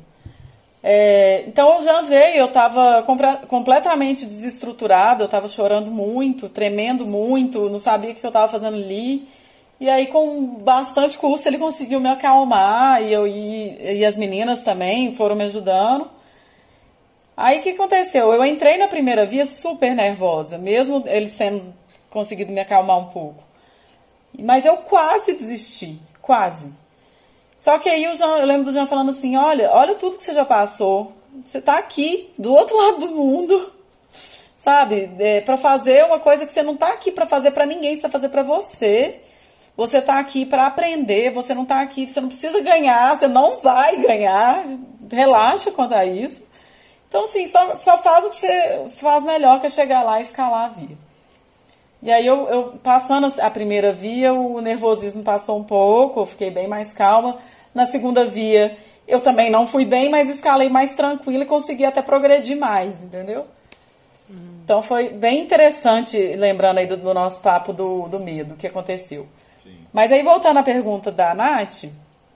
É, então o Jean veio, eu estava completamente desestruturada, eu estava chorando muito, tremendo muito, não sabia o que eu estava fazendo ali. E aí, com bastante custo, ele conseguiu me acalmar, e, eu, e, e as meninas também foram me ajudando. Aí o que aconteceu? Eu entrei na primeira via super nervosa, mesmo eles tendo conseguido me acalmar um pouco. Mas eu quase desisti, quase. Só que aí o Jean, eu lembro do Jean falando assim, olha, olha tudo que você já passou, você tá aqui, do outro lado do mundo, sabe, é, para fazer uma coisa que você não tá aqui para fazer para ninguém, você tá fazer para você, você tá aqui para aprender, você não tá aqui, você não precisa ganhar, você não vai ganhar, relaxa quanto a isso. Então assim, só, só faz o que você faz melhor, que é chegar lá e escalar a via. E aí, eu, eu passando a primeira via, o nervosismo passou um pouco, eu fiquei bem mais calma. Na segunda via, eu também não fui bem, mas escalei mais tranquila e consegui até progredir mais, entendeu? Uhum. Então, foi bem interessante, lembrando aí do, do nosso papo do, do medo, que aconteceu. Sim. Mas aí, voltando à pergunta da Nath,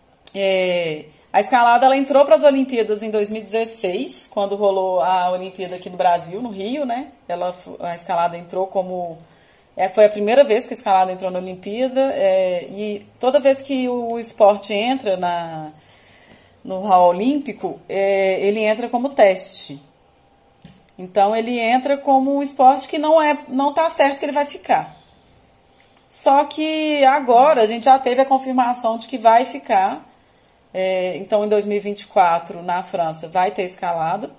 é, a escalada ela entrou para as Olimpíadas em dois mil e dezesseis, quando rolou a Olimpíada aqui no Brasil, no Rio, né? Ela, a escalada entrou como... É, foi a primeira vez que a escalada entrou na Olimpíada, é, e toda vez que o esporte entra na, no hall olímpico, é, ele entra como teste. Então, ele entra como um esporte que não é, não está certo que ele vai ficar. Só que agora a gente já teve a confirmação de que vai ficar. É, então, em dois mil e vinte e quatro, na França, vai ter escalada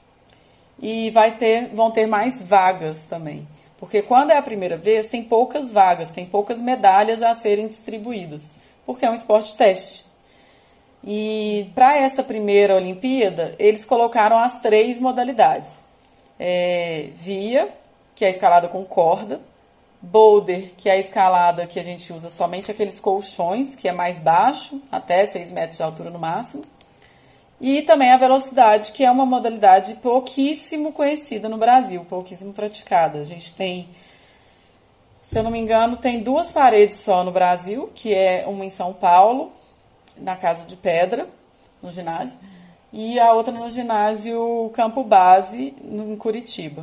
e vai ter, vão ter mais vagas também. Porque quando é a primeira vez, tem poucas vagas, tem poucas medalhas a serem distribuídas, porque é um esporte teste. E para essa primeira Olimpíada, eles colocaram as três modalidades. É, via, que é a escalada com corda, boulder, que é a escalada que a gente usa somente aqueles colchões, que é mais baixo, até seis metros de altura no máximo, e também a velocidade, que é uma modalidade pouquíssimo conhecida no Brasil, pouquíssimo praticada. A gente tem, se eu não me engano, tem duas paredes só no Brasil, que é uma em São Paulo, na Casa de Pedra, no ginásio, e a outra no ginásio Campo Base, em Curitiba.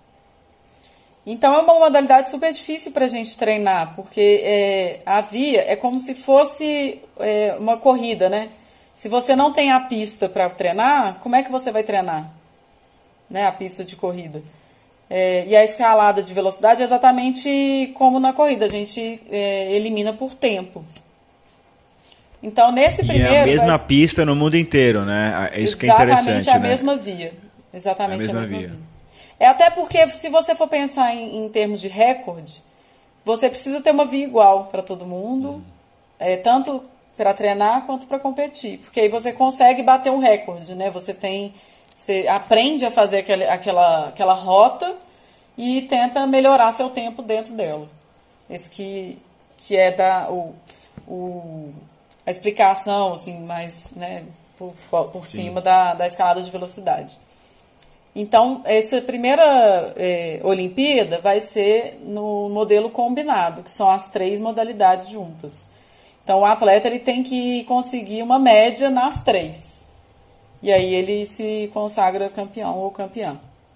Então, é uma modalidade super difícil para a gente treinar, porque é, a via é como se fosse é, uma corrida, né? Se você não tem a pista para treinar, como é que você vai treinar? Né, a pista de corrida. É, e a escalada de velocidade é exatamente como na corrida, a gente é, elimina por tempo. Então, nesse e primeiro... é a mesma vai... pista no mundo inteiro, né? É isso que é interessante, Exatamente a né? mesma via. Exatamente a mesma, a mesma via. via. É até porque, se você for pensar em, em termos de recorde, você precisa ter uma via igual para todo mundo, hum. é, tanto para treinar quanto para competir. Porque aí você consegue bater um recorde, né? Você tem... Você aprende a fazer aquele, aquela, aquela rota e tenta melhorar seu tempo dentro dela. Esse que, que é da, o, o, a explicação, assim, mais, né, por, por cima da, da escalada de velocidade. Então, essa primeira é, Olimpíada vai ser no modelo combinado, que são as três modalidades juntas. Então, Então o atleta ele tem que conseguir uma média nas três. E aí ele se consagra campeão ou campeã.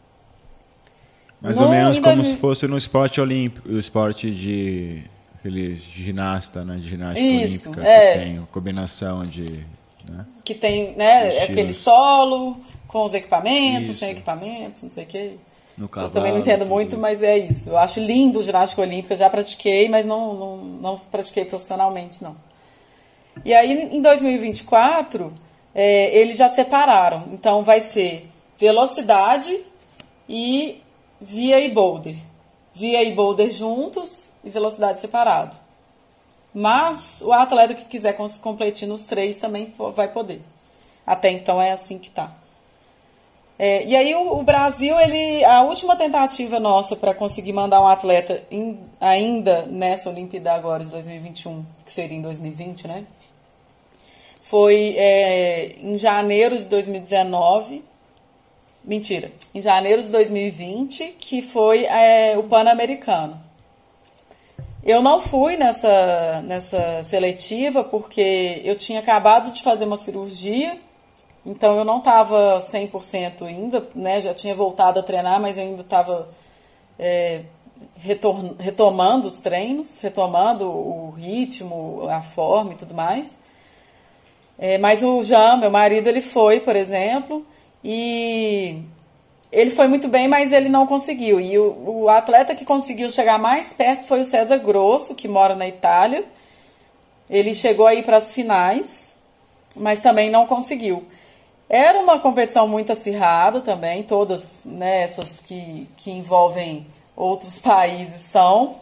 Mais no, ou menos como dois mil... se fosse no esporte olímpico, o esporte de aquele ginasta, né, de ginástica Isso, olímpica, é. que tem combinação de... Né, que tem, né, aquele solo com os equipamentos, isso. sem equipamentos, não sei o quê. No cavalo, eu também não entendo muito, tudo. Mas é isso. Eu acho lindo ginástica olímpica, já pratiquei, mas não, não, não pratiquei profissionalmente, não. E aí, em dois mil e vinte e quatro, é, eles já separaram. Então, vai ser velocidade e via e boulder. Via e boulder juntos e velocidade separado. Mas o atleta que quiser competir nos três também vai poder. Até então é assim que está. É, e aí o, o Brasil, ele, a última tentativa nossa para conseguir mandar um atleta in, ainda nessa Olimpíada agora de dois mil e vinte e um, que seria em dois mil e vinte, né? Foi é, em janeiro de dois mil e dezenove, mentira, em janeiro de dois mil e vinte, que foi é, o Pan-Americano. Eu não fui nessa, nessa seletiva porque eu tinha acabado de fazer uma cirurgia. Então, eu não estava cem por cento ainda, né? Já tinha voltado a treinar, mas ainda estava é, retomando os treinos, retomando o ritmo, a forma e tudo mais. É, mas o Jean, meu marido, ele foi, por exemplo, e ele foi muito bem, mas ele não conseguiu. E o, o atleta que conseguiu chegar mais perto foi o César Grosso, que mora na Itália. Ele chegou aí para as finais, mas também não conseguiu. Era uma competição muito acirrada também, todas, né, essas que, que envolvem outros países são,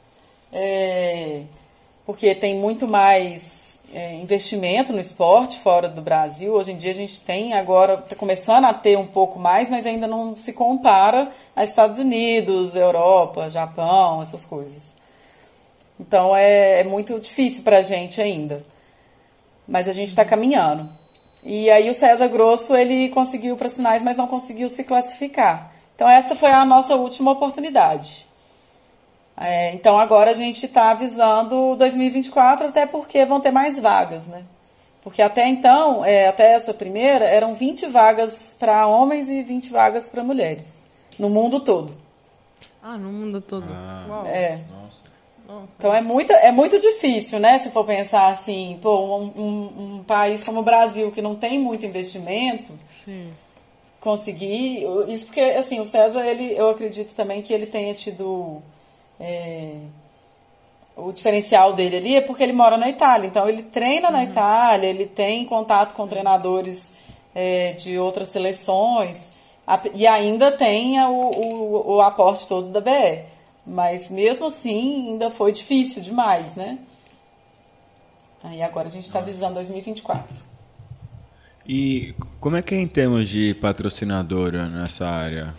é, porque tem muito mais é, investimento no esporte fora do Brasil. Hoje em dia a gente tem agora, está começando a ter um pouco mais, mas ainda não se compara a Estados Unidos, Europa, Japão, essas coisas. Então é, é muito difícil para a gente ainda, mas a gente está caminhando. E aí o César Grosso, ele conseguiu para as finais, mas não conseguiu se classificar. Então essa foi a nossa última oportunidade. É, então agora a gente está avisando dois mil e vinte e quatro, até porque vão ter mais vagas, né? Porque até então, é, até essa primeira, eram vinte vagas para homens e vinte vagas para mulheres, no mundo todo. Ah, no mundo todo. Ah, Uau. É. Nossa. Então é muito, é muito difícil, né? Se for pensar assim, pô, um, um, um país como o Brasil, que não tem muito investimento, Sim. conseguir... Isso porque, assim, o César, ele, eu acredito também que ele tenha tido... É, o diferencial dele ali é porque ele mora na Itália. Então ele treina na Itália, ele tem contato com treinadores é, de outras seleções, e ainda tem o, o, o aporte todo da B E. Mas mesmo assim, ainda foi difícil demais, né? Aí agora a gente está visando dois mil e vinte e quatro. E como é que é em termos de patrocinadora nessa área?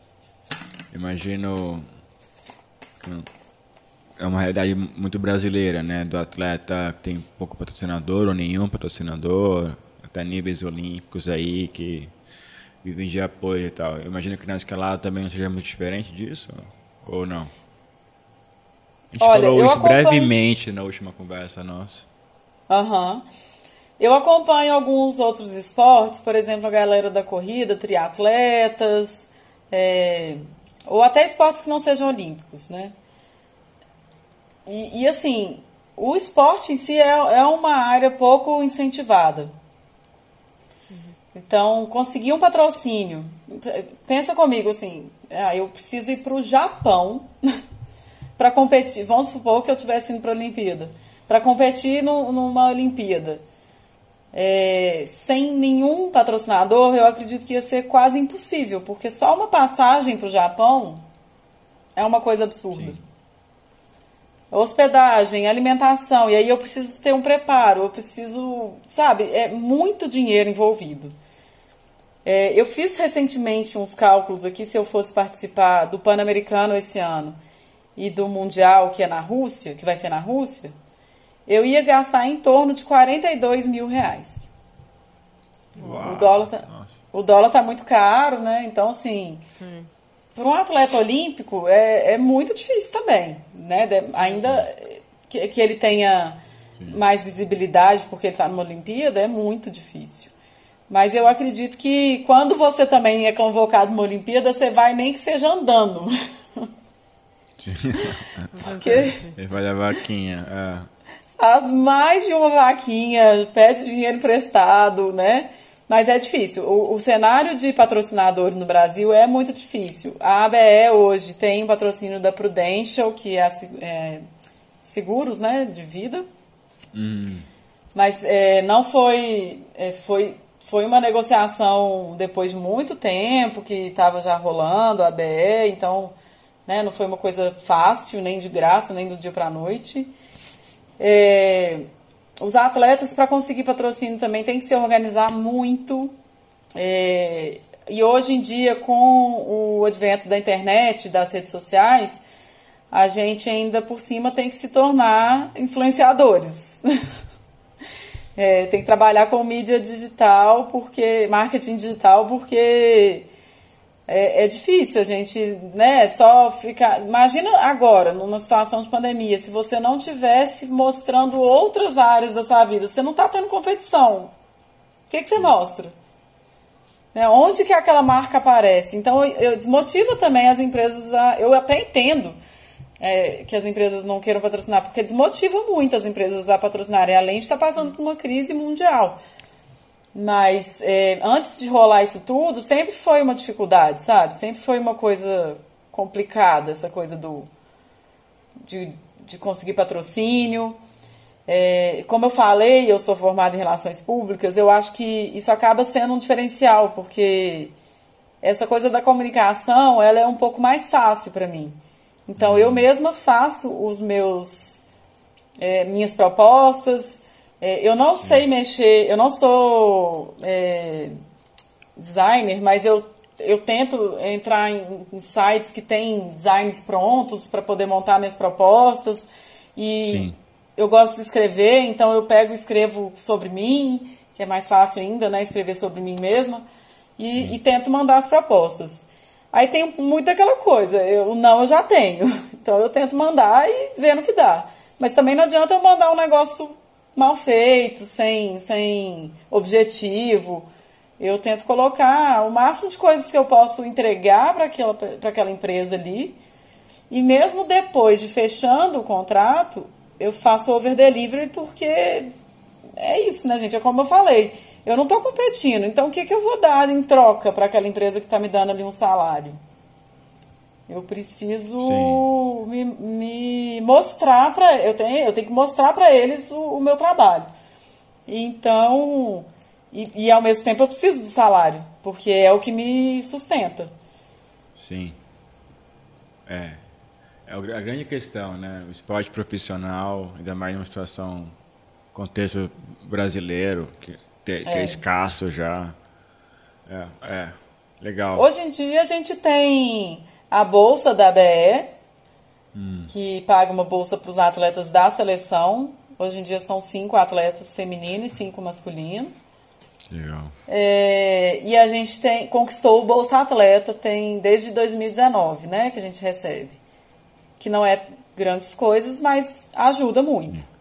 Imagino que é uma realidade muito brasileira, né? Do atleta que tem pouco patrocinador ou nenhum patrocinador, até níveis olímpicos aí que vivem de apoio e tal. Eu imagino que na escalada também não seja muito diferente disso, ou não? A gente Olha, falou eu isso acompanho... brevemente na última conversa nossa. Aham. Uhum. Eu acompanho alguns outros esportes, por exemplo, a galera da corrida, triatletas, é... ou até esportes que não sejam olímpicos, né? E, e assim, o esporte em si é, é uma área pouco incentivada. Uhum. Então, conseguir um patrocínio... Pensa comigo, assim, ah, eu preciso ir para o Japão... para competir, vamos supor que eu estivesse indo para a Olimpíada, para competir no, numa Olimpíada, é, sem nenhum patrocinador, eu acredito que ia ser quase impossível, porque só uma passagem para o Japão é uma coisa absurda. Sim. Hospedagem, alimentação, e aí eu preciso ter um preparo, eu preciso, sabe, é muito dinheiro envolvido. É, eu fiz recentemente uns cálculos aqui, se eu fosse participar do Pan-Americano esse ano, e do Mundial, que é na Rússia, que vai ser na Rússia, eu ia gastar em torno de quarenta e dois mil reais. Uau, o dólar tá, o dólar tá muito caro, né? Então, assim, para um atleta olímpico é, é muito difícil também, né? De, ainda que, que ele tenha mais visibilidade porque ele está numa Olimpíada, é muito difícil. Mas eu acredito que quando você também é convocado numa Olimpíada, você vai nem que seja andando. Porque ele vai levar vaquinha. É. Faz mais de uma vaquinha, pede dinheiro emprestado, né? Mas é difícil. O, o cenário de patrocinadores no Brasil é muito difícil. A A B E hoje tem um patrocínio da Prudential, que é, é seguros, né, de vida. Hum. Mas é, não foi, é, foi... Foi uma negociação depois de muito tempo que estava já rolando, a A B E, então, né, não foi uma coisa fácil, nem de graça, nem do dia para a noite. É, os atletas, para conseguir patrocínio, também tem que se organizar muito. É, e hoje em dia, com o advento da internet, das redes sociais, a gente ainda por cima tem que se tornar influenciadores. É, tem que trabalhar com mídia digital, porque marketing digital, porque é, é difícil a gente, né, só ficar... Imagina agora, numa situação de pandemia, se você não tivesse mostrando outras áreas da sua vida, você não está tendo competição. O que, que você mostra? Né, onde que aquela marca aparece? Então, eu desmotiva também as empresas a... Eu até entendo É, que as empresas não queiram patrocinar, porque desmotiva muito as empresas a patrocinarem, além de estar passando por uma crise mundial. Mas é, antes de rolar isso tudo, sempre foi uma dificuldade, sabe? Sempre foi uma coisa complicada, essa coisa do, de, de conseguir patrocínio. É, como eu falei, eu sou formada em relações públicas, eu acho que isso acaba sendo um diferencial, porque essa coisa da comunicação, ela é um pouco mais fácil para mim. Então, eu mesma faço os meus, é, minhas propostas. É, eu não sei mexer, eu não sou é, designer, mas eu, eu tento entrar em, em sites que tem designs prontos para poder montar minhas propostas. E Sim. eu gosto de escrever, então eu pego e escrevo sobre mim, que é mais fácil ainda, né, escrever sobre mim mesma, e, e tento mandar as propostas. Aí tem muito aquela coisa, eu não eu já tenho, então eu tento mandar e ver no que dá. Mas também não adianta eu mandar um negócio mal feito, sem, sem objetivo. Eu tento colocar o máximo de coisas que eu posso entregar para aquela, para aquela empresa ali. E mesmo depois de fechando o contrato, eu faço over delivery porque é isso, né, gente? É como eu falei. Eu não estou competindo, então o que, que eu vou dar em troca para aquela empresa que está me dando ali um salário? Eu preciso me, me mostrar para... Eu tenho, eu tenho que mostrar para eles o, o meu trabalho. Então, e, e ao mesmo tempo eu preciso do salário, porque é o que me sustenta. Sim. É. É a grande questão, né? O esporte profissional, ainda mais numa situação, contexto brasileiro, que... que é, é escasso já. É, é, legal. Hoje em dia a gente tem a bolsa da A B E, hum. que paga uma bolsa para os atletas da seleção. Hoje em dia são cinco atletas femininos e cinco masculinos. Legal. É, e a gente tem, conquistou o Bolsa Atleta tem desde dois mil e dezenove, né, que a gente recebe. Que não é grandes coisas, mas ajuda muito. Hum.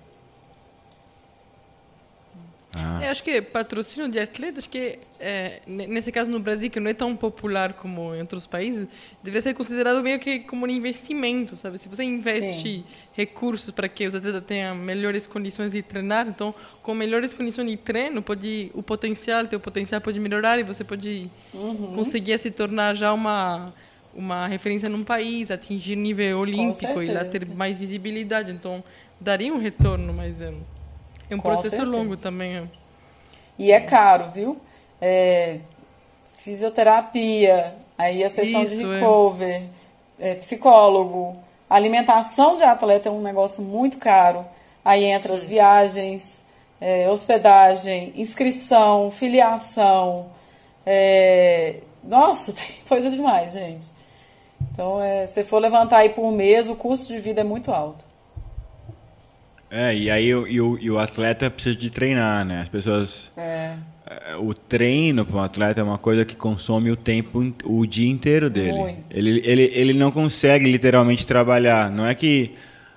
Ah. Eu acho que patrocínio de atletas, que é, nesse caso no Brasil, que não é tão popular como em outros países, deveria ser considerado meio que como um investimento, sabe? Se você investe Sim. recursos para que os atletas tenham melhores condições de treinar, então com melhores condições de treino, pode o potencial, teu potencial pode melhorar e você pode uhum. conseguir se tornar já uma uma referência num país, atingir nível olímpico e lá ter mais visibilidade. Então daria um retorno, mas é É um Com processo certeza. longo também. E é caro, viu? É, fisioterapia, aí a sessão Isso, de recover, é. É, psicólogo, alimentação de atleta é um negócio muito caro. Aí entra Sim. as viagens, é, hospedagem, inscrição, filiação. É, nossa, tem coisa demais, gente. Então, é, se for levantar aí por mês, o custo de vida é muito alto. É, e aí e o, e o atleta precisa de treinar, né? As pessoas... É. O treino para um atleta é uma coisa que consome o tempo, o dia inteiro dele. Muito. Ele, ele, ele não consegue literalmente trabalhar. Não é que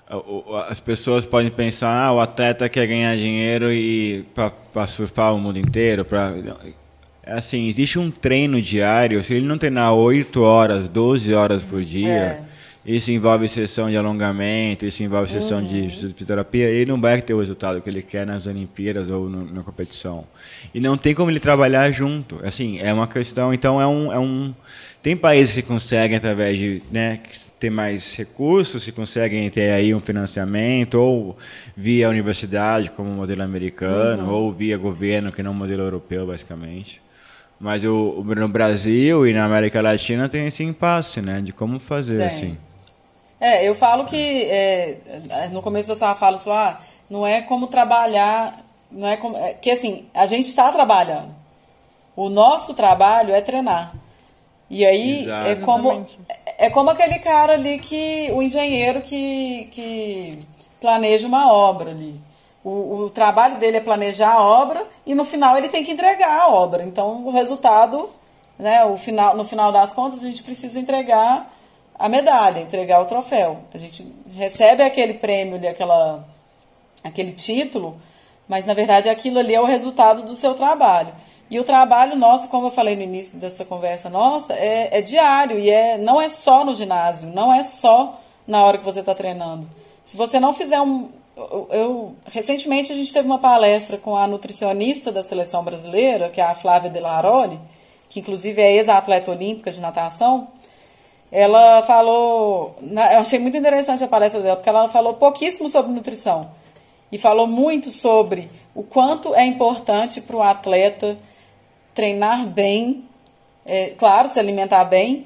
as pessoas podem pensar, ah, o atleta quer ganhar dinheiro e para surfar o mundo inteiro, para assim, existe um treino diário. Se ele não treinar oito horas, doze horas por dia, é. isso envolve sessão de alongamento, isso envolve sessão uhum. de fisioterapia, ele não vai ter o resultado que ele quer nas Olimpíadas ou no, na competição. E não tem como ele trabalhar junto. Assim, é uma questão, então é um, é um tem países que conseguem através de, né, ter mais recursos, que conseguem ter aí um financiamento, ou via universidade, como o modelo americano, uhum. ou via governo, que não é o modelo europeu, basicamente. Mas o, no Brasil e na América Latina tem esse impasse, né, de como fazer, tem. assim. É, eu falo que, é, no começo da sua fala, você falou, ah, não é como trabalhar, não é como, é, que assim, a gente está trabalhando. O nosso trabalho é treinar. E aí, Exato. é como, é como aquele cara ali, que o engenheiro que, que planeja uma obra ali. O, o trabalho dele é planejar a obra e no final ele tem que entregar a obra. Então, o resultado, né, o final, no final das contas, a gente precisa entregar a medalha, entregar o troféu. A gente recebe aquele prêmio, ali, aquela, aquele título, mas, na verdade, aquilo ali é o resultado do seu trabalho. E o trabalho nosso, como eu falei no início dessa conversa nossa, é, é diário. E é, não é só no ginásio, não é só na hora que você está treinando. Se você não fizer um... Eu, eu, recentemente a gente teve uma palestra com a nutricionista da seleção brasileira, que é a Flávia Delaroli, que inclusive é ex-atleta olímpica de natação. Ela falou... Eu achei muito interessante a palestra dela, porque ela falou pouquíssimo sobre nutrição. E falou muito sobre o quanto é importante para o atleta treinar bem, é, claro, se alimentar bem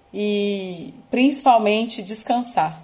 e principalmente descansar.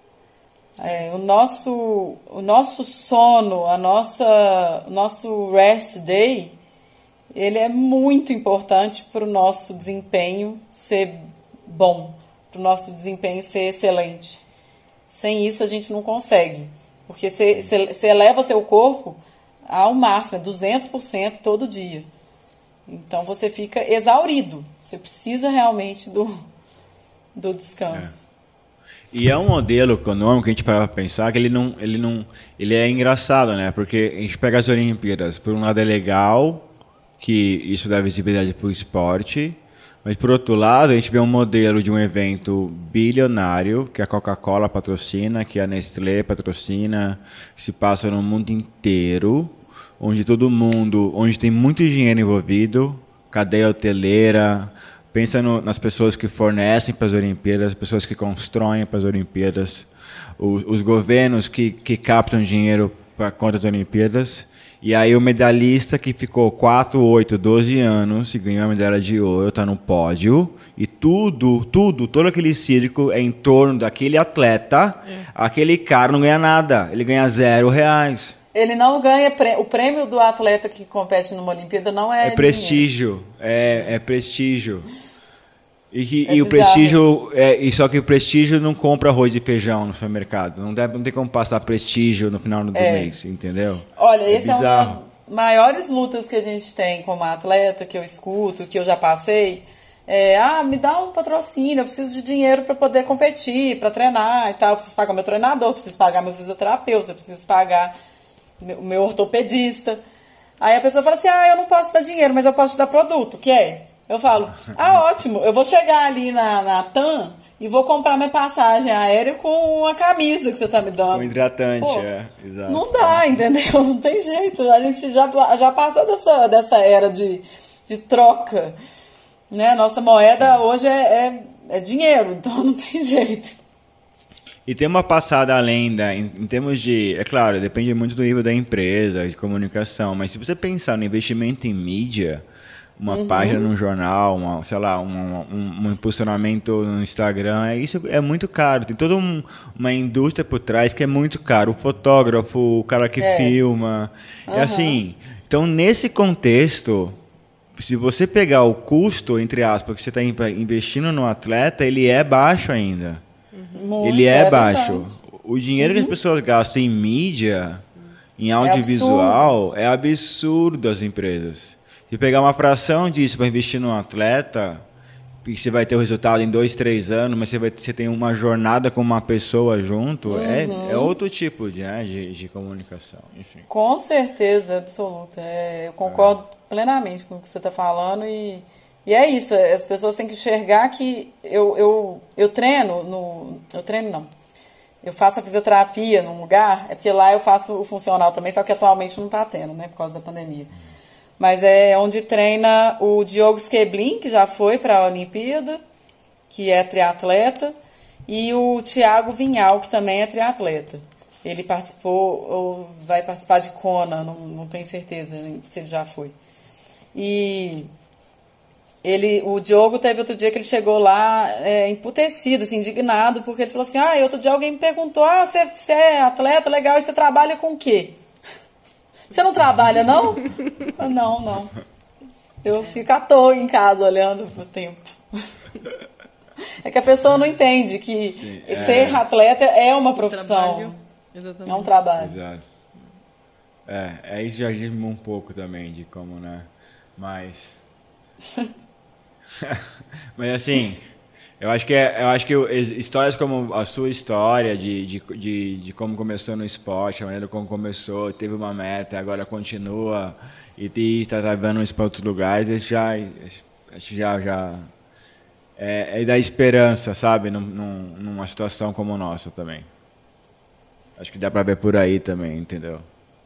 É, o, nosso, o nosso sono, a nossa, o nosso rest day, ele é muito importante para o nosso desempenho ser bom, para o nosso desempenho ser excelente. Sem isso a gente não consegue, porque você, você, você eleva seu corpo ao máximo, é duzentos por cento todo dia. Então você fica exaurido. Você precisa realmente do, do descanso. É. E é um modelo econômico que a gente para pensar que ele não, ele não, ele é engraçado, né? Porque a gente pega as Olimpíadas, por um lado é legal, que isso dá visibilidade para o esporte, mas por outro lado a gente vê um modelo de um evento bilionário, que a Coca-Cola patrocina, que a Nestlé patrocina, que se passa no mundo inteiro, onde todo mundo, onde tem muito dinheiro envolvido, cadeia hoteleira, pensa no, nas pessoas que fornecem para as Olimpíadas, as pessoas que constroem para as Olimpíadas, os, os governos que, que captam dinheiro para conta das Olimpíadas, e aí o medalhista que ficou quatro, oito, doze anos e ganhou a medalha de ouro, está no pódio, e tudo, tudo, todo aquele circo é em torno daquele atleta, é. Aquele cara não ganha nada, ele ganha zero reais. Ele não ganha... O prêmio do atleta que compete numa Olimpíada não é... É prestígio. É, é prestígio. E, que, é e o prestígio... É, e só que o prestígio não compra arroz e feijão no supermercado. Não, deve, não tem como passar prestígio no final do é. mês, entendeu? Olha, é esse bizarro. É uma das maiores lutas que a gente tem como atleta, que eu escuto, que eu já passei. É, ah, me dá um patrocínio, eu preciso de dinheiro para poder competir, para treinar e tal. Eu preciso pagar meu treinador, preciso pagar meu fisioterapeuta, preciso pagar... o meu ortopedista. Aí a pessoa fala assim, ah, eu não posso dar dinheiro, mas eu posso te dar produto, que é? Eu falo, ah, ótimo, eu vou chegar ali na, na T A M e vou comprar minha passagem aérea com a camisa que você tá me dando. Com hidratante, Pô, é, exato. Não dá, entendeu? Não tem jeito, a gente já, já passou dessa, dessa era de, de troca, né? Nossa moeda hoje é, é, é dinheiro, então não tem jeito. E tem uma passada além da, em, em termos de, é claro, depende muito do nível da empresa, de comunicação, mas se você pensar no investimento em mídia, uma uhum. página num jornal, uma, sei lá, um, um, um impulsionamento no Instagram, é, isso é muito caro. Tem toda um, uma indústria por trás que é muito caro. O fotógrafo, o cara que é. filma. Uhum. É assim, então nesse contexto, se você pegar o custo, entre aspas, que você está investindo no atleta, ele é baixo ainda. Muito, ele é, é baixo. Verdade. O dinheiro uhum. que as pessoas gastam em mídia, em audiovisual, é absurdo, é absurdo as empresas. Se pegar uma fração disso para investir num atleta, você vai ter o resultado em dois, três anos, mas você, vai, você tem uma jornada com uma pessoa junto, uhum. é, é outro tipo de, né, de, de comunicação, enfim. Com certeza, absoluta. É, eu concordo é. plenamente com o que você está falando e, e é isso, as pessoas têm que enxergar que eu, eu, eu treino, no, eu treino não, eu faço a fisioterapia num lugar, é porque lá eu faço o funcional também, só que atualmente não está tendo, né, por causa da pandemia. Mas é onde treina o Diogo Skeblin, que já foi para a Olimpíada, que é triatleta, e o Thiago Vinhal, que também é triatleta. Ele participou, ou vai participar de Kona, não, não tenho certeza se ele já foi. E ele, o Diogo teve outro dia que ele chegou lá é, emputecido, assim, indignado, porque ele falou assim, ah, outro dia alguém me perguntou, ah, você, você é atleta, legal, e você trabalha com o quê? Você não trabalha, não? Não, não. Eu fico à toa em casa olhando o tempo. É que a pessoa não entende que Sim, é. ser atleta é uma profissão. É um trabalho. Exato. É, é isso já diz um pouco também de como, né? Mas. Mas assim. Eu acho que, é, eu acho que histórias como a sua história, de, de, de, de como começou no esporte, a maneira como começou, teve uma meta, agora continua e está levando isso para outros lugares, isso já, já, já é, é da esperança, sabe, num, numa situação como a nossa também. Acho que dá para ver por aí também, entendeu?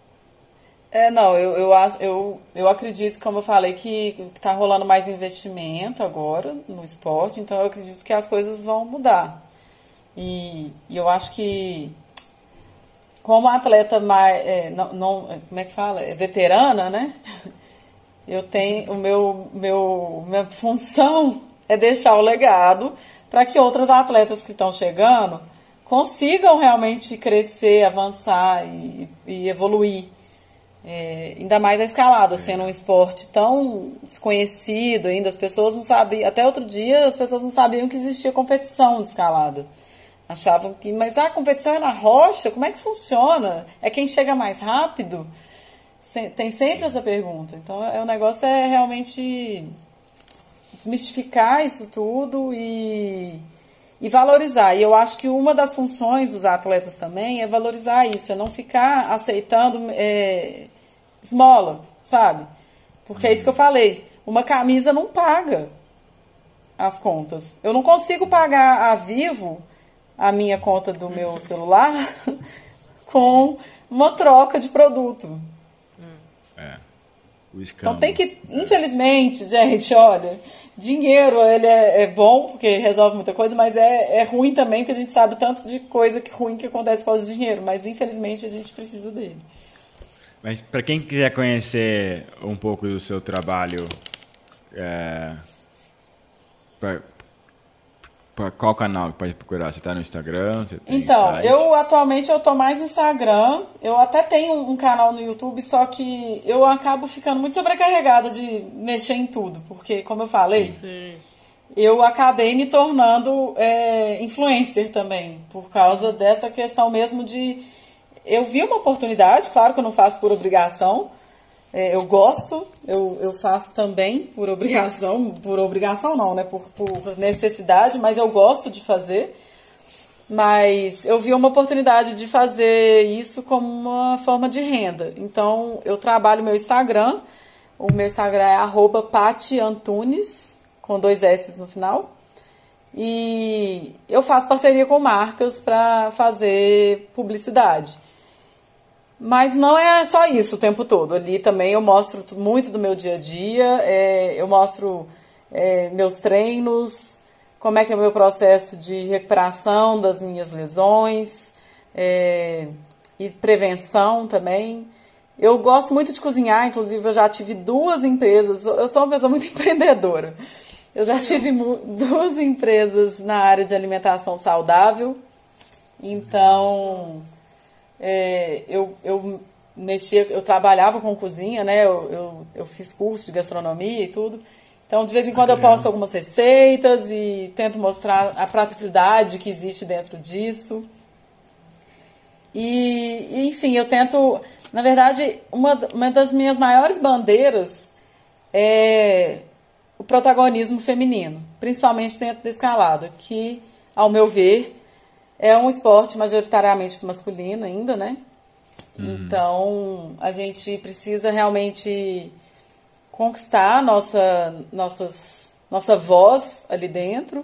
É, não, eu, eu, eu, eu acredito, como eu falei, que está rolando mais investimento agora no esporte, então eu acredito que as coisas vão mudar. E, e eu acho que, como atleta mais, é, não, não, como é que fala? É veterana, né? Eu tenho, o meu, meu, minha função é deixar o legado para que outros atletas que estão chegando consigam realmente crescer, avançar e, e evoluir. É, ainda mais a escalada, sendo um esporte tão desconhecido ainda, as pessoas não sabiam, até outro dia as pessoas não sabiam que existia competição de escalada, achavam que, mas a competição é na rocha, como é que funciona? É quem chega mais rápido? Tem sempre essa pergunta, então é, o negócio é realmente desmistificar isso tudo e, e valorizar, e eu acho que uma das funções dos atletas também é valorizar isso, é não ficar aceitando é, esmola, sabe? Porque é isso que eu falei, uma camisa não paga as contas. Eu não consigo pagar a Vivo, a minha conta do meu celular, com uma troca de produto. É. O então tem que, infelizmente, gente, olha, dinheiro ele é, é bom porque resolve muita coisa, mas é, é ruim também porque a gente sabe tanto de coisa que ruim que acontece por causa do dinheiro, mas infelizmente a gente precisa dele. Mas para quem quiser conhecer um pouco do seu trabalho, é, pra, pra qual canal pode procurar? Você está no Instagram? Você tem então, site? eu atualmente eu tô mais no Instagram, eu até tenho um canal no YouTube, só que eu acabo ficando muito sobrecarregada de mexer em tudo, porque como eu falei, Sim. eu acabei me tornando é, influencer também, por causa dessa questão mesmo de... Eu vi uma oportunidade, claro que eu não faço por obrigação, é, eu gosto, eu, eu faço também por obrigação, por obrigação não, né, por, por necessidade, mas eu gosto de fazer, mas eu vi uma oportunidade de fazer isso como uma forma de renda, então eu trabalho meu Instagram, o meu Instagram é arroba Pati Antunes, com dois S no final, e eu faço parceria com marcas para fazer publicidade. Mas não é só isso o tempo todo. Ali também eu mostro muito do meu dia a dia, é, eu mostro é, meus treinos, como é que é o meu processo de recuperação das minhas lesões, é, e prevenção também. Eu gosto muito de cozinhar, inclusive eu já tive duas empresas, eu sou uma pessoa muito empreendedora. Eu já tive duas empresas na área de alimentação saudável, então... É, eu, eu mexia, eu trabalhava com cozinha, né? Eu, eu, eu fiz curso de gastronomia e tudo. Então, de vez em quando eu posto algumas receitas e tento mostrar a praticidade que existe dentro disso. E, e enfim, eu tento... Na verdade, uma, uma das minhas maiores bandeiras é o protagonismo feminino, principalmente dentro da escalada, que, ao meu ver, é um esporte majoritariamente masculino ainda, né? Uhum. Então, a gente precisa realmente conquistar nossa, nossas, nossa voz ali dentro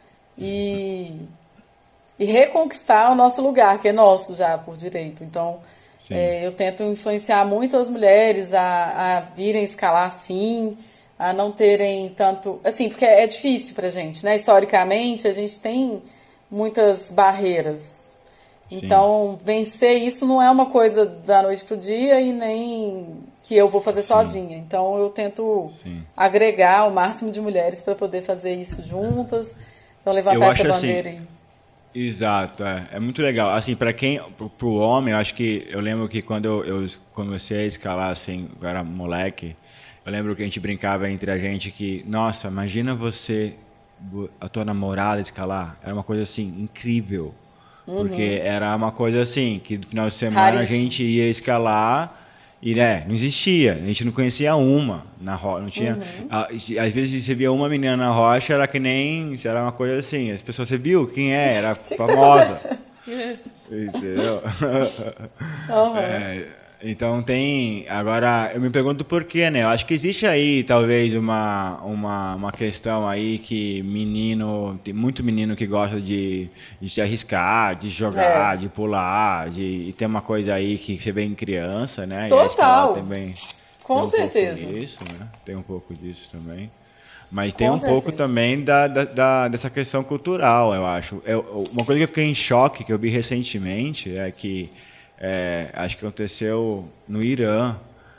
e, e reconquistar o nosso lugar, que é nosso já por direito. Então, é, eu tento influenciar muito as mulheres a, a virem escalar sim, a não terem tanto... Assim, porque é difícil pra gente, né? Historicamente, a gente tem muitas barreiras. Sim. Então, vencer isso não é uma coisa da noite pro dia e nem que eu vou fazer Sim. sozinha. Então, eu tento Sim. agregar o máximo de mulheres para poder fazer isso juntas. Então, levantar eu essa acho bandeira assim, aí. Exato, é, é muito legal. Assim, para quem, pro, pro homem, eu acho que eu lembro que quando eu, eu comecei a escalar, assim, eu era moleque, eu lembro que a gente brincava entre a gente que, nossa, imagina você, a tua namorada escalar, era uma coisa assim incrível. Porque uhum. era uma coisa assim, que no final de semana Raríssimo. A gente ia escalar e, né, não existia. A gente não conhecia uma na rocha. Não tinha, uhum. a, às vezes você via uma menina na rocha, era que nem... Era uma coisa assim. As pessoas, você viu quem é? Era famosa. Entendeu? Uhum. É, então tem... Agora, eu me pergunto por quê, né? Eu acho que existe aí, talvez, uma, uma, uma questão aí que menino... Tem muito menino que gosta de, de se arriscar, de jogar, é. de pular, de e tem uma coisa aí que você vê em criança, né? Total! E também Com tem um certeza. Pouco disso, né? Tem um pouco disso também. Mas tem Com um certeza. pouco também da, da, da, dessa questão cultural, eu acho. Eu, uma coisa que eu fiquei em choque, que eu vi recentemente, é que É, acho que aconteceu no Irã.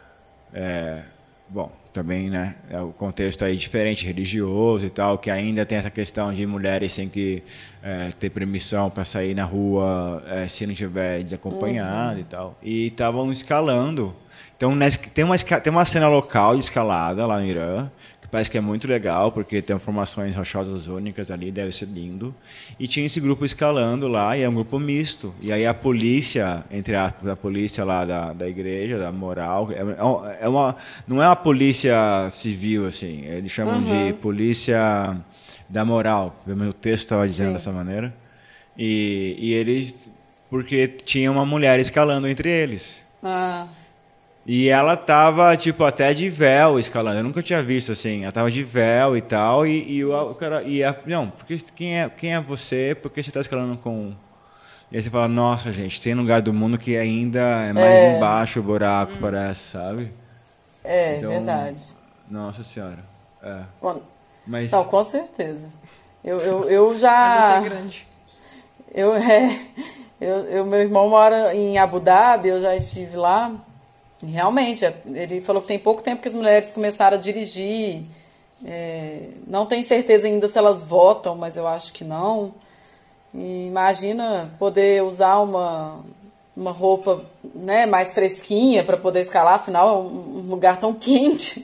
É, bom, também, né? É o contexto aí diferente, religioso e tal, que ainda tem essa questão de mulheres sem que é, ter permissão para sair na rua é, se não estiver desacompanhado uhum. e tal. E estavam escalando. Então, tem uma, tem uma cena local de escalada lá no Irã, que parece que é muito legal, porque tem formações rochosas únicas ali, deve ser lindo. E tinha esse grupo escalando lá, e é um grupo misto. E aí a polícia, entre aspas, a polícia lá da, da igreja, da moral, é, é uma, não é uma polícia civil, assim, eles chamam uhum. de polícia da moral. O meu texto estava dizendo Sim. dessa maneira. E, e eles, porque tinha uma mulher escalando entre eles. Ah. E ela tava, tipo, até de véu escalando. Eu nunca tinha visto, assim. Ela tava de véu e tal. E, e o, o cara... E a, não, porque quem é, quem é você? Por que você tá escalando com... E aí você fala, nossa, gente, tem lugar do mundo que ainda é mais é. embaixo o buraco, hum. parece, sabe? É, então, verdade. Nossa Senhora. É. Bom, Mas... Não, com certeza. Eu, eu, eu já... A luta é grande. Eu, é... Eu, eu, meu irmão mora em Abu Dhabi, eu já estive lá... Realmente, ele falou que tem pouco tempo que as mulheres começaram a dirigir, é, não tem certeza ainda se elas votam, mas eu acho que não. E imagina poder usar uma, uma roupa, né, mais fresquinha para poder escalar, afinal é um, um lugar tão quente.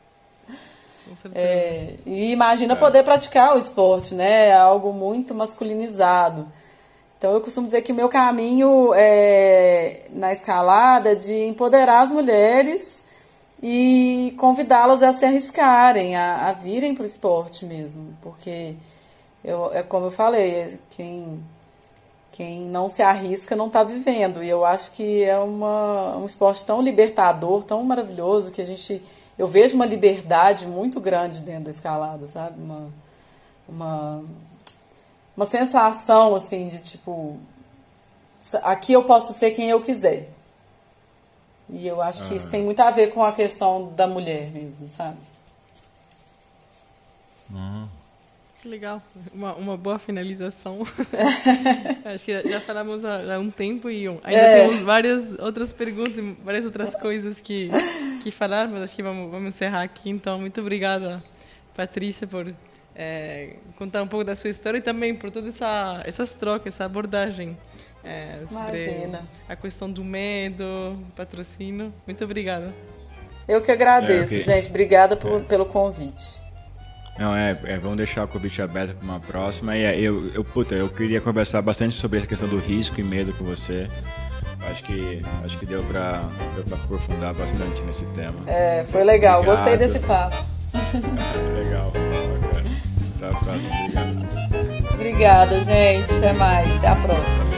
Com certeza. É, e imagina é. poder praticar o esporte, né, é algo muito masculinizado. Então, eu costumo dizer que o meu caminho é, na escalada é de empoderar as mulheres e convidá-las a se arriscarem, a, a virem para o esporte mesmo. Porque, eu, é como eu falei, quem, quem não se arrisca não está vivendo. E eu acho que é uma, um esporte tão libertador, tão maravilhoso, que a gente... Eu vejo uma liberdade muito grande dentro da escalada, sabe? Uma... uma Uma sensação, assim, de tipo... Aqui eu posso ser quem eu quiser. E eu acho que ah. isso tem muito a ver com a questão da mulher mesmo, sabe? Uhum. Que legal. Uma, uma boa finalização. Acho que já falamos há, há um tempo e ainda é. temos várias outras perguntas e várias outras coisas que, que falar, mas acho que vamos, vamos encerrar aqui. Então, muito obrigada, Patrícia, por... É, contar um pouco da sua história e também por todas essa, essas trocas, essa abordagem é, sobre Imagina. a questão do medo, patrocínio. Muito obrigada. Eu que agradeço, é, okay. gente. Obrigada por, é. pelo convite. Não, é, é, vamos deixar o convite aberto para uma próxima. E eu, eu, puta, eu queria conversar bastante sobre a questão do risco e medo com você. Acho que, acho que deu para aprofundar bastante nesse tema. É, foi legal. Obrigado. Gostei desse papo. Legal, bacana. Até a próxima, obrigado. Obrigada, gente. Até mais. Até a próxima.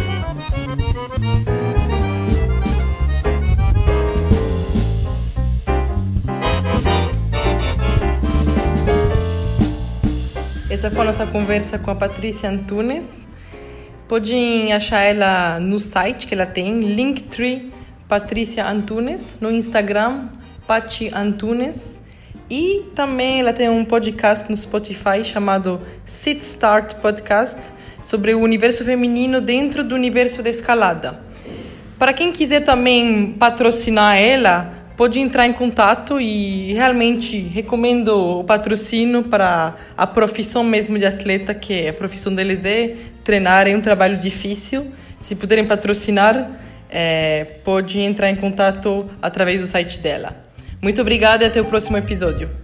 Essa foi a nossa conversa com a Patrícia Antunes. Podem achar ela no site que ela tem, Linktree Patrícia Antunes, no Instagram, Pati Antunes. E também ela tem um podcast no Spotify chamado Sit Start Podcast, sobre o universo feminino dentro do universo da escalada. Para quem quiser também patrocinar ela, pode entrar em contato e realmente recomendo o patrocínio para a profissão mesmo de atleta, que a profissão deles é treinar, é um trabalho difícil. Se puderem patrocinar, é, pode entrar em contato através do site dela. Muito obrigada e até o próximo episódio.